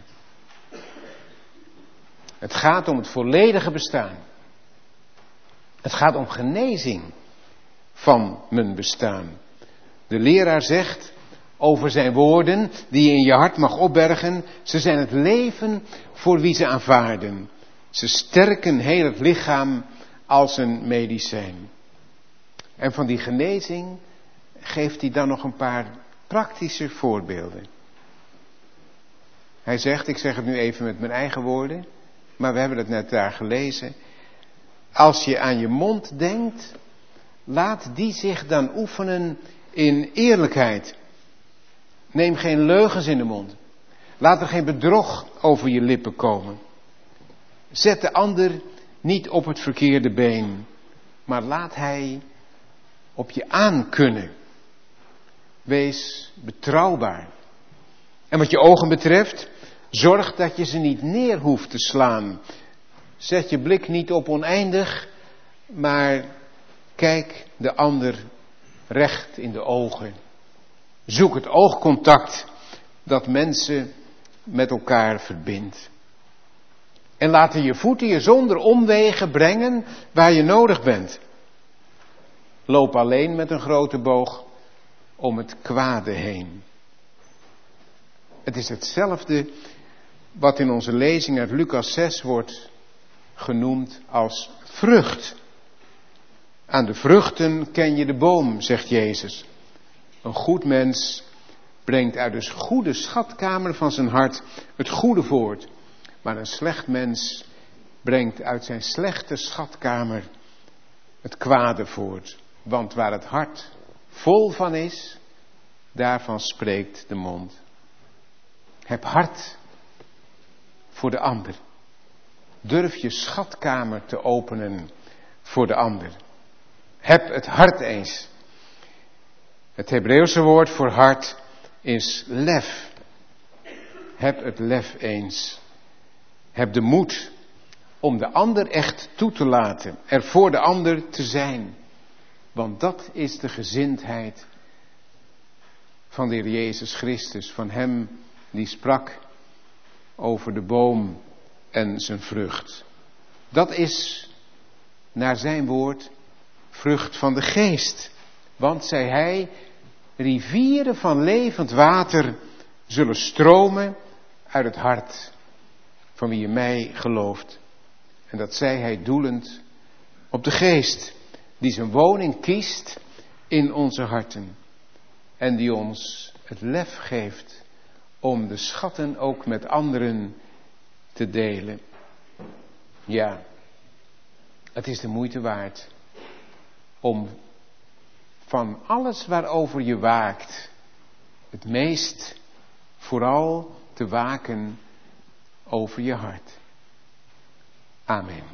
Het gaat om het volledige bestaan. Het gaat om genezing van mijn bestaan. De leraar zegt over zijn woorden die je in je hart mag opbergen, ze zijn het leven voor wie ze aanvaarden. Ze sterken heel het lichaam als een medicijn. En van die genezing geeft hij dan nog een paar praktische voorbeelden. Hij zegt, ik zeg het nu even met mijn eigen woorden, maar we hebben het net daar gelezen. Als je aan je mond denkt, laat die zich dan oefenen in eerlijkheid. Neem geen leugens in de mond. Laat er geen bedrog over je lippen komen. Zet de ander niet op het verkeerde been, maar laat hij op je aankunnen. Wees betrouwbaar. En wat je ogen betreft, zorg dat je ze niet neer hoeft te slaan. Zet je blik niet op oneindig, maar kijk de ander recht in de ogen. Zoek het oogcontact dat mensen met elkaar verbindt. En laten je voeten je zonder omwegen brengen waar je nodig bent. Loop alleen met een grote boog om het kwade heen. Het is hetzelfde wat in onze lezing uit Lucas 6 wordt genoemd als vrucht. Aan de vruchten ken je de boom, zegt Jezus. Een goed mens brengt uit de goede schatkamer van zijn hart het goede voort. Maar een slecht mens brengt uit zijn slechte schatkamer het kwade voort. Want waar het hart vol van is, daarvan spreekt de mond. Heb hart voor de ander. Durf je schatkamer te openen voor de ander. Heb het hart eens. Het Hebreeuwse woord voor hart is lef. Heb het lef eens. Heb de moed om de ander echt toe te laten. Er voor de ander te zijn. Want dat is de gezindheid van de Heer Jezus Christus. Van hem die sprak over de boom en zijn vrucht. Dat is naar zijn woord vrucht van de geest. Want, zei hij, rivieren van levend water zullen stromen uit het hart van wie in mij gelooft. En dat zei hij doelend op de geest, die zijn woning kiest in onze harten. En die ons het lef geeft om de schatten ook met anderen te delen. Ja, het is de moeite waard om van alles waarover je waakt, het meest vooral te waken over je hart. Amen.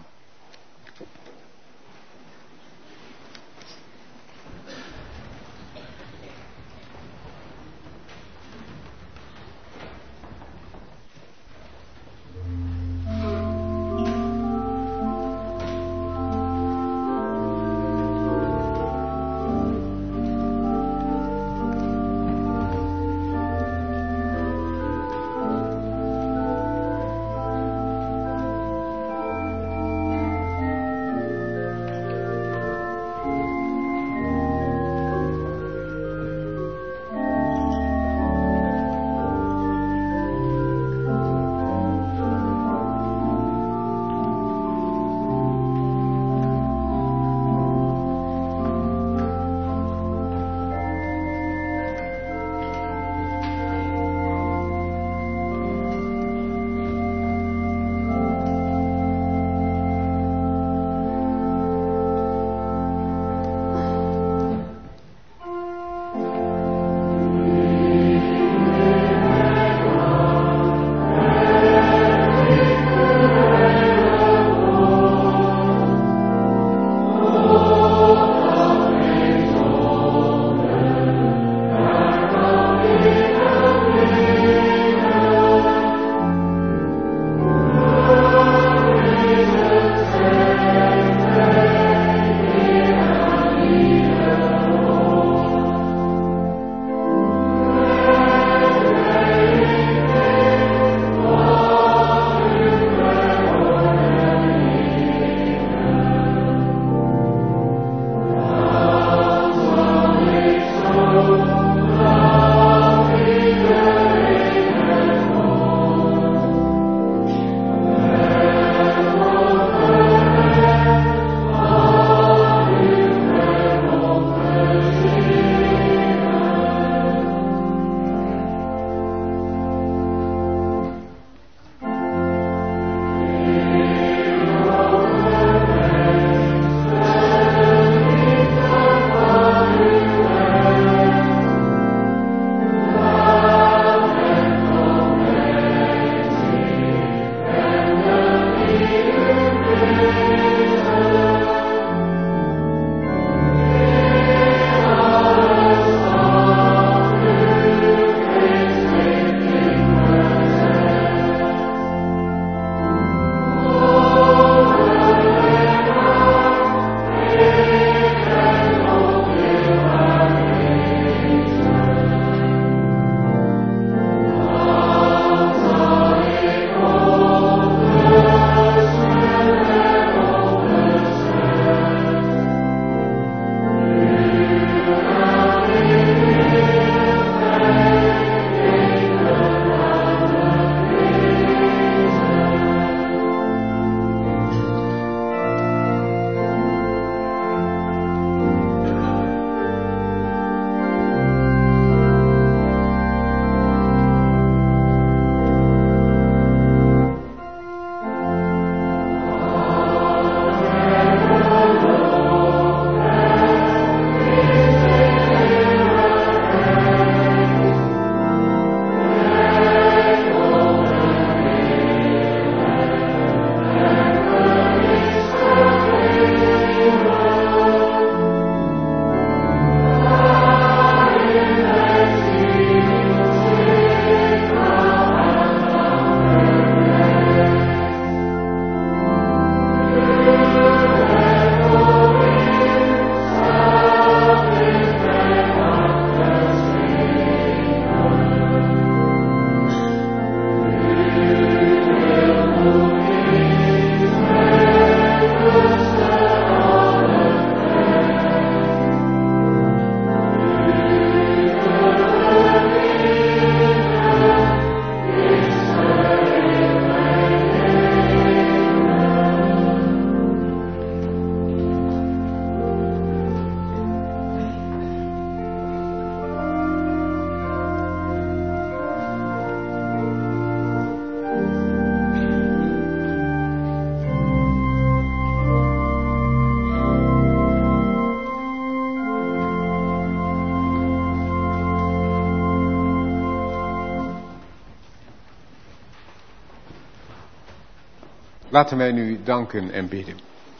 Laten wij nu danken en bidden.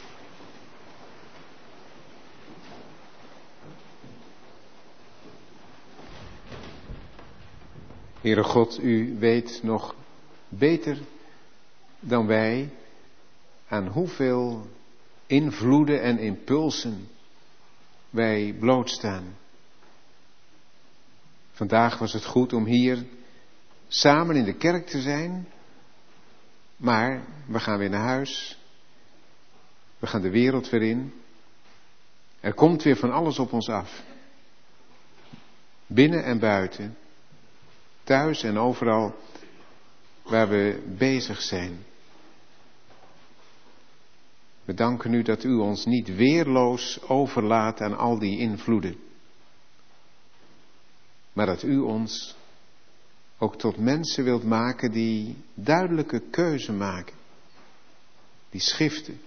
Heere God, u weet nog beter dan wij aan hoeveel invloeden en impulsen wij blootstaan. Vandaag was het goed om hier samen in de kerk te zijn, maar we gaan weer naar huis. We gaan de wereld weer in. Er komt weer van alles op ons af. Binnen en buiten. Thuis en overal waar we bezig zijn. We danken u dat u ons niet weerloos overlaat aan al die invloeden. Maar dat u ons ook tot mensen wilt maken die duidelijke keuze maken. Die schiften.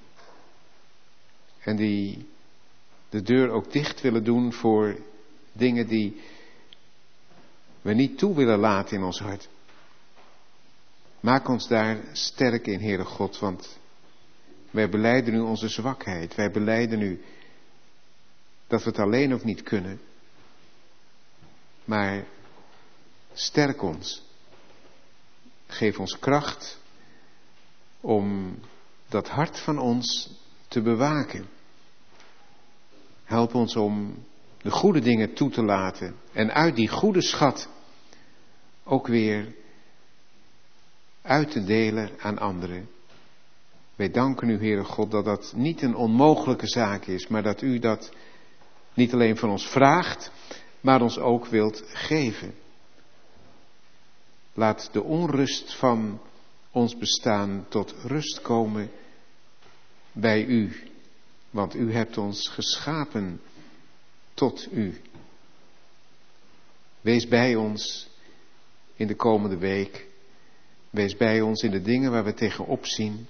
En die de deur ook dicht willen doen voor dingen die we niet toe willen laten in ons hart. Maak ons daar sterk in, Heere God, want wij belijden u onze zwakheid. Wij belijden u dat we het alleen ook niet kunnen. Maar sterk ons. Geef ons kracht om dat hart van ons te bewaken. Help ons om de goede dingen toe te laten en uit die goede schat ook weer uit te delen aan anderen. Wij danken u, Heere God, dat dat niet een onmogelijke zaak is, maar dat u dat niet alleen van ons vraagt, maar ons ook wilt geven. Laat de onrust van ons bestaan tot rust komen bij u, want u hebt ons geschapen tot u. Wees bij ons in de komende week. Wees bij ons in de dingen waar we tegenop zien.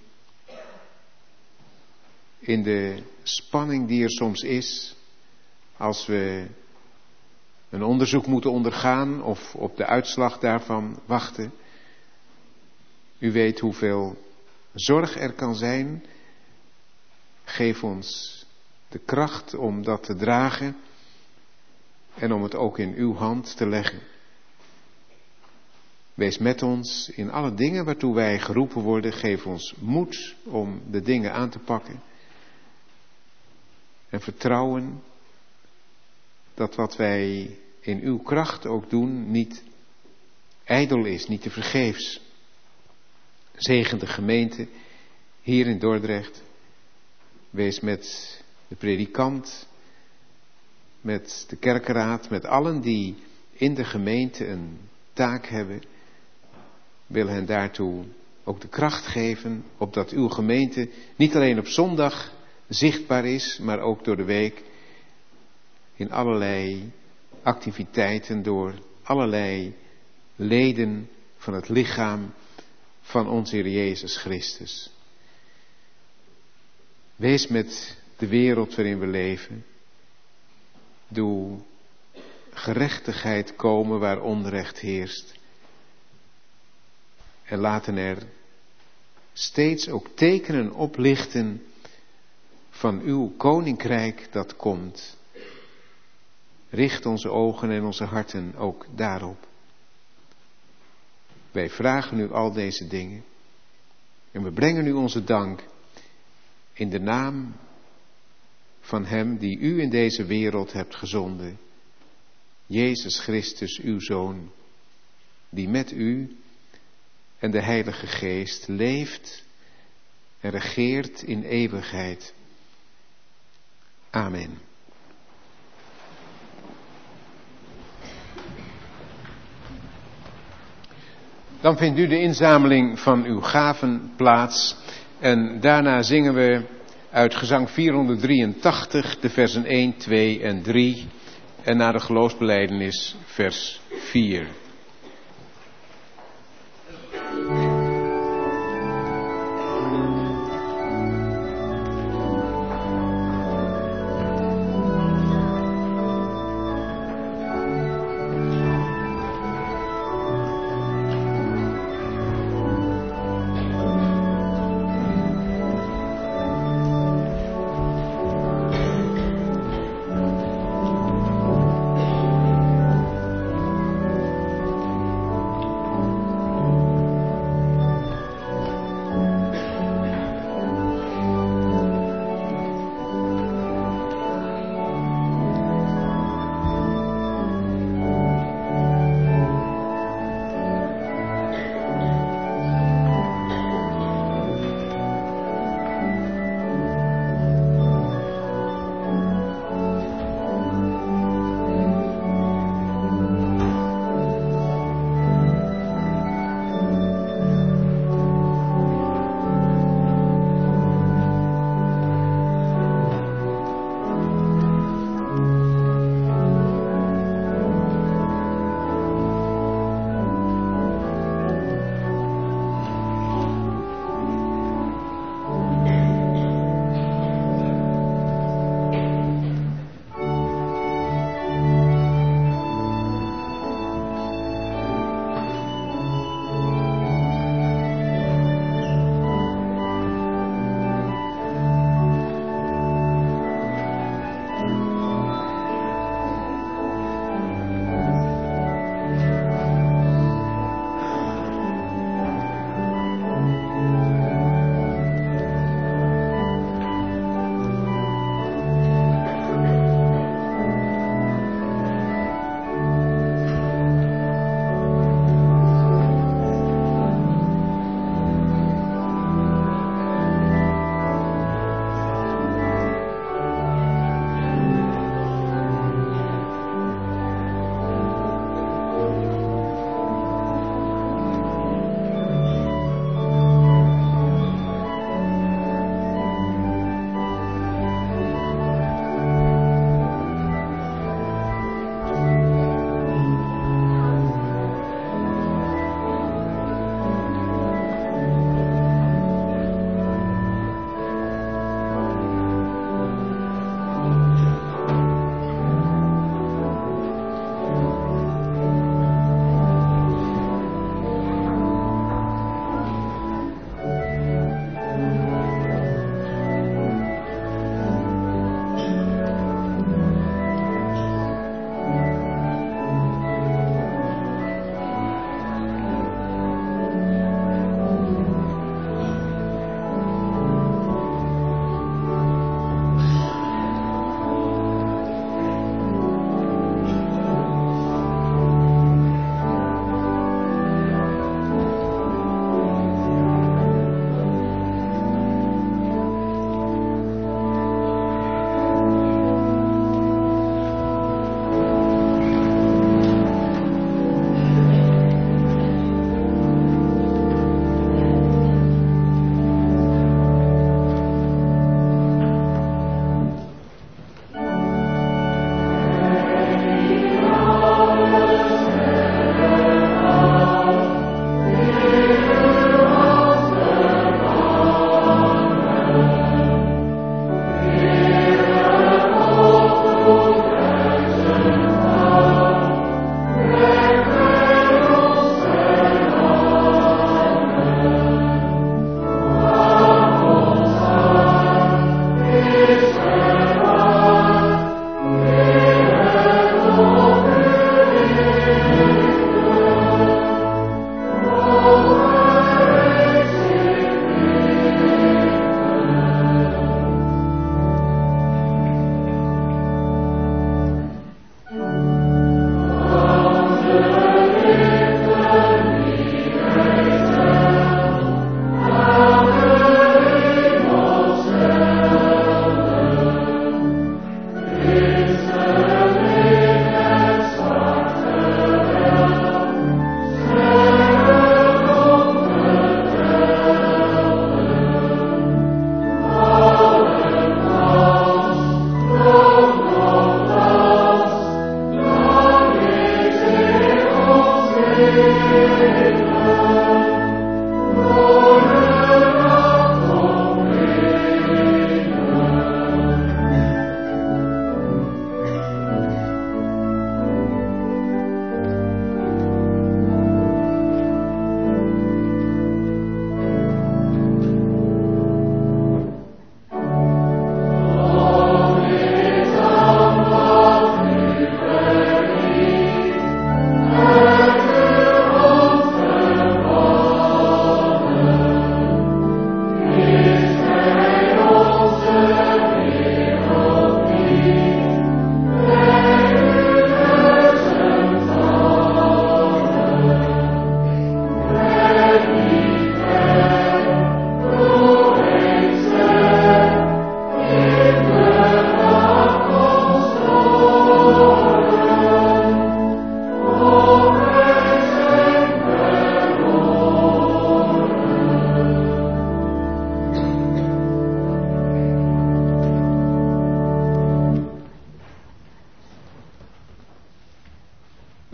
In de spanning die er soms is als we een onderzoek moeten ondergaan of op de uitslag daarvan wachten. U weet hoeveel zorg er kan zijn. Geef ons de kracht om dat te dragen en om het ook in uw hand te leggen. Wees met ons in alle dingen waartoe wij geroepen worden. Geef ons moed om de dingen aan te pakken. En vertrouwen dat wat wij in uw kracht ook doen niet ijdel is, niet tevergeefs. Zegen de gemeente hier in Dordrecht. Wees met de predikant, met de kerkenraad, met allen die in de gemeente een taak hebben. Wil hen daartoe ook de kracht geven, opdat uw gemeente niet alleen op zondag zichtbaar is, maar ook door de week in allerlei activiteiten door allerlei leden van het lichaam van onze Heer Jezus Christus. Wees met de wereld waarin we leven. Doe gerechtigheid komen waar onrecht heerst. En laten er steeds ook tekenen oplichten van uw koninkrijk dat komt. Richt onze ogen en onze harten ook daarop. Wij vragen u al deze dingen. En we brengen u onze dank in de naam van hem die u in deze wereld hebt gezonden. Jezus Christus, uw Zoon, die met u en de Heilige Geest leeft en regeert in eeuwigheid. Amen. Dan vindt u de inzameling van uw gaven plaats en daarna zingen we uit gezang 483 de versen 1, 2 en 3 en na de geloofsbelijdenis vers 4.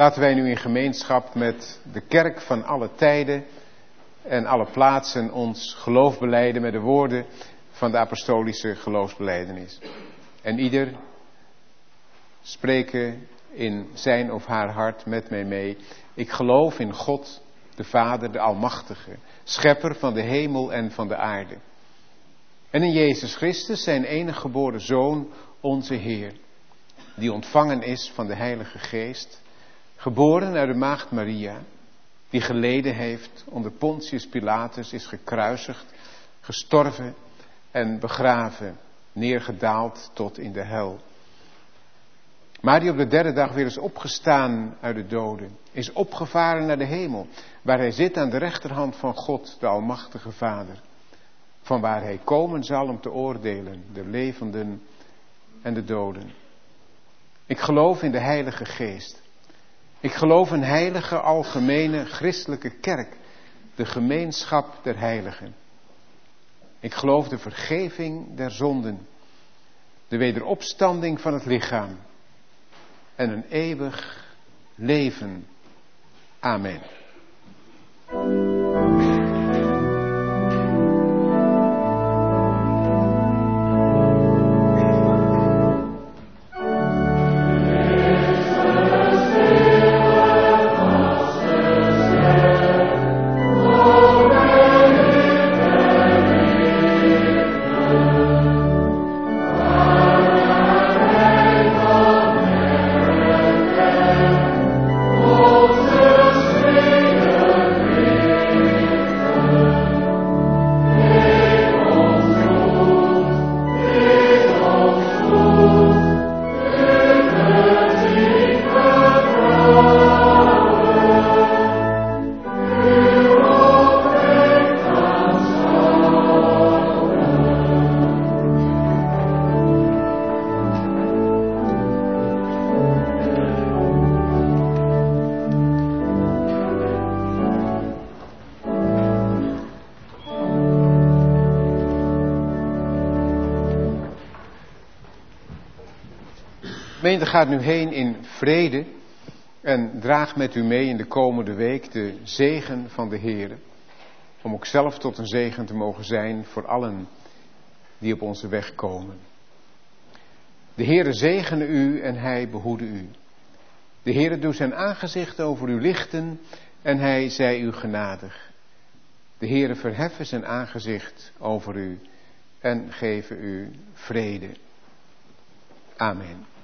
Laten wij nu in gemeenschap met de kerk van alle tijden en alle plaatsen ons geloof belijden met de woorden van de apostolische geloofsbelijdenis. En ieder spreken in zijn of haar hart met mij mee. Ik geloof in God, de Vader, de Almachtige, schepper van de hemel en van de aarde. En in Jezus Christus, zijn enige geboren Zoon, onze Heer, die ontvangen is van de Heilige Geest, geboren uit de maagd Maria, die geleden heeft onder Pontius Pilatus, is gekruisigd, gestorven en begraven, neergedaald tot in de hel. Maar die op de derde dag weer is opgestaan uit de doden, is opgevaren naar de hemel, waar hij zit aan de rechterhand van God, de Almachtige Vader, van waar hij komen zal om te oordelen, de levenden en de doden. Ik geloof in de Heilige Geest. Ik geloof een heilige, algemene, christelijke kerk, de gemeenschap der heiligen. Ik geloof de vergeving der zonden, de wederopstanding van het lichaam en een eeuwig leven. Amen. Gemeente, gaat nu heen in vrede en draag met u mee in de komende week de zegen van de Heere. Om ook zelf tot een zegen te mogen zijn voor allen die op onze weg komen. De Heere zegene u en hij behoede u. De Heere doet zijn aangezicht over u lichten en hij zij u genadig. De Heere verheffen zijn aangezicht over u en geven u vrede. Amen.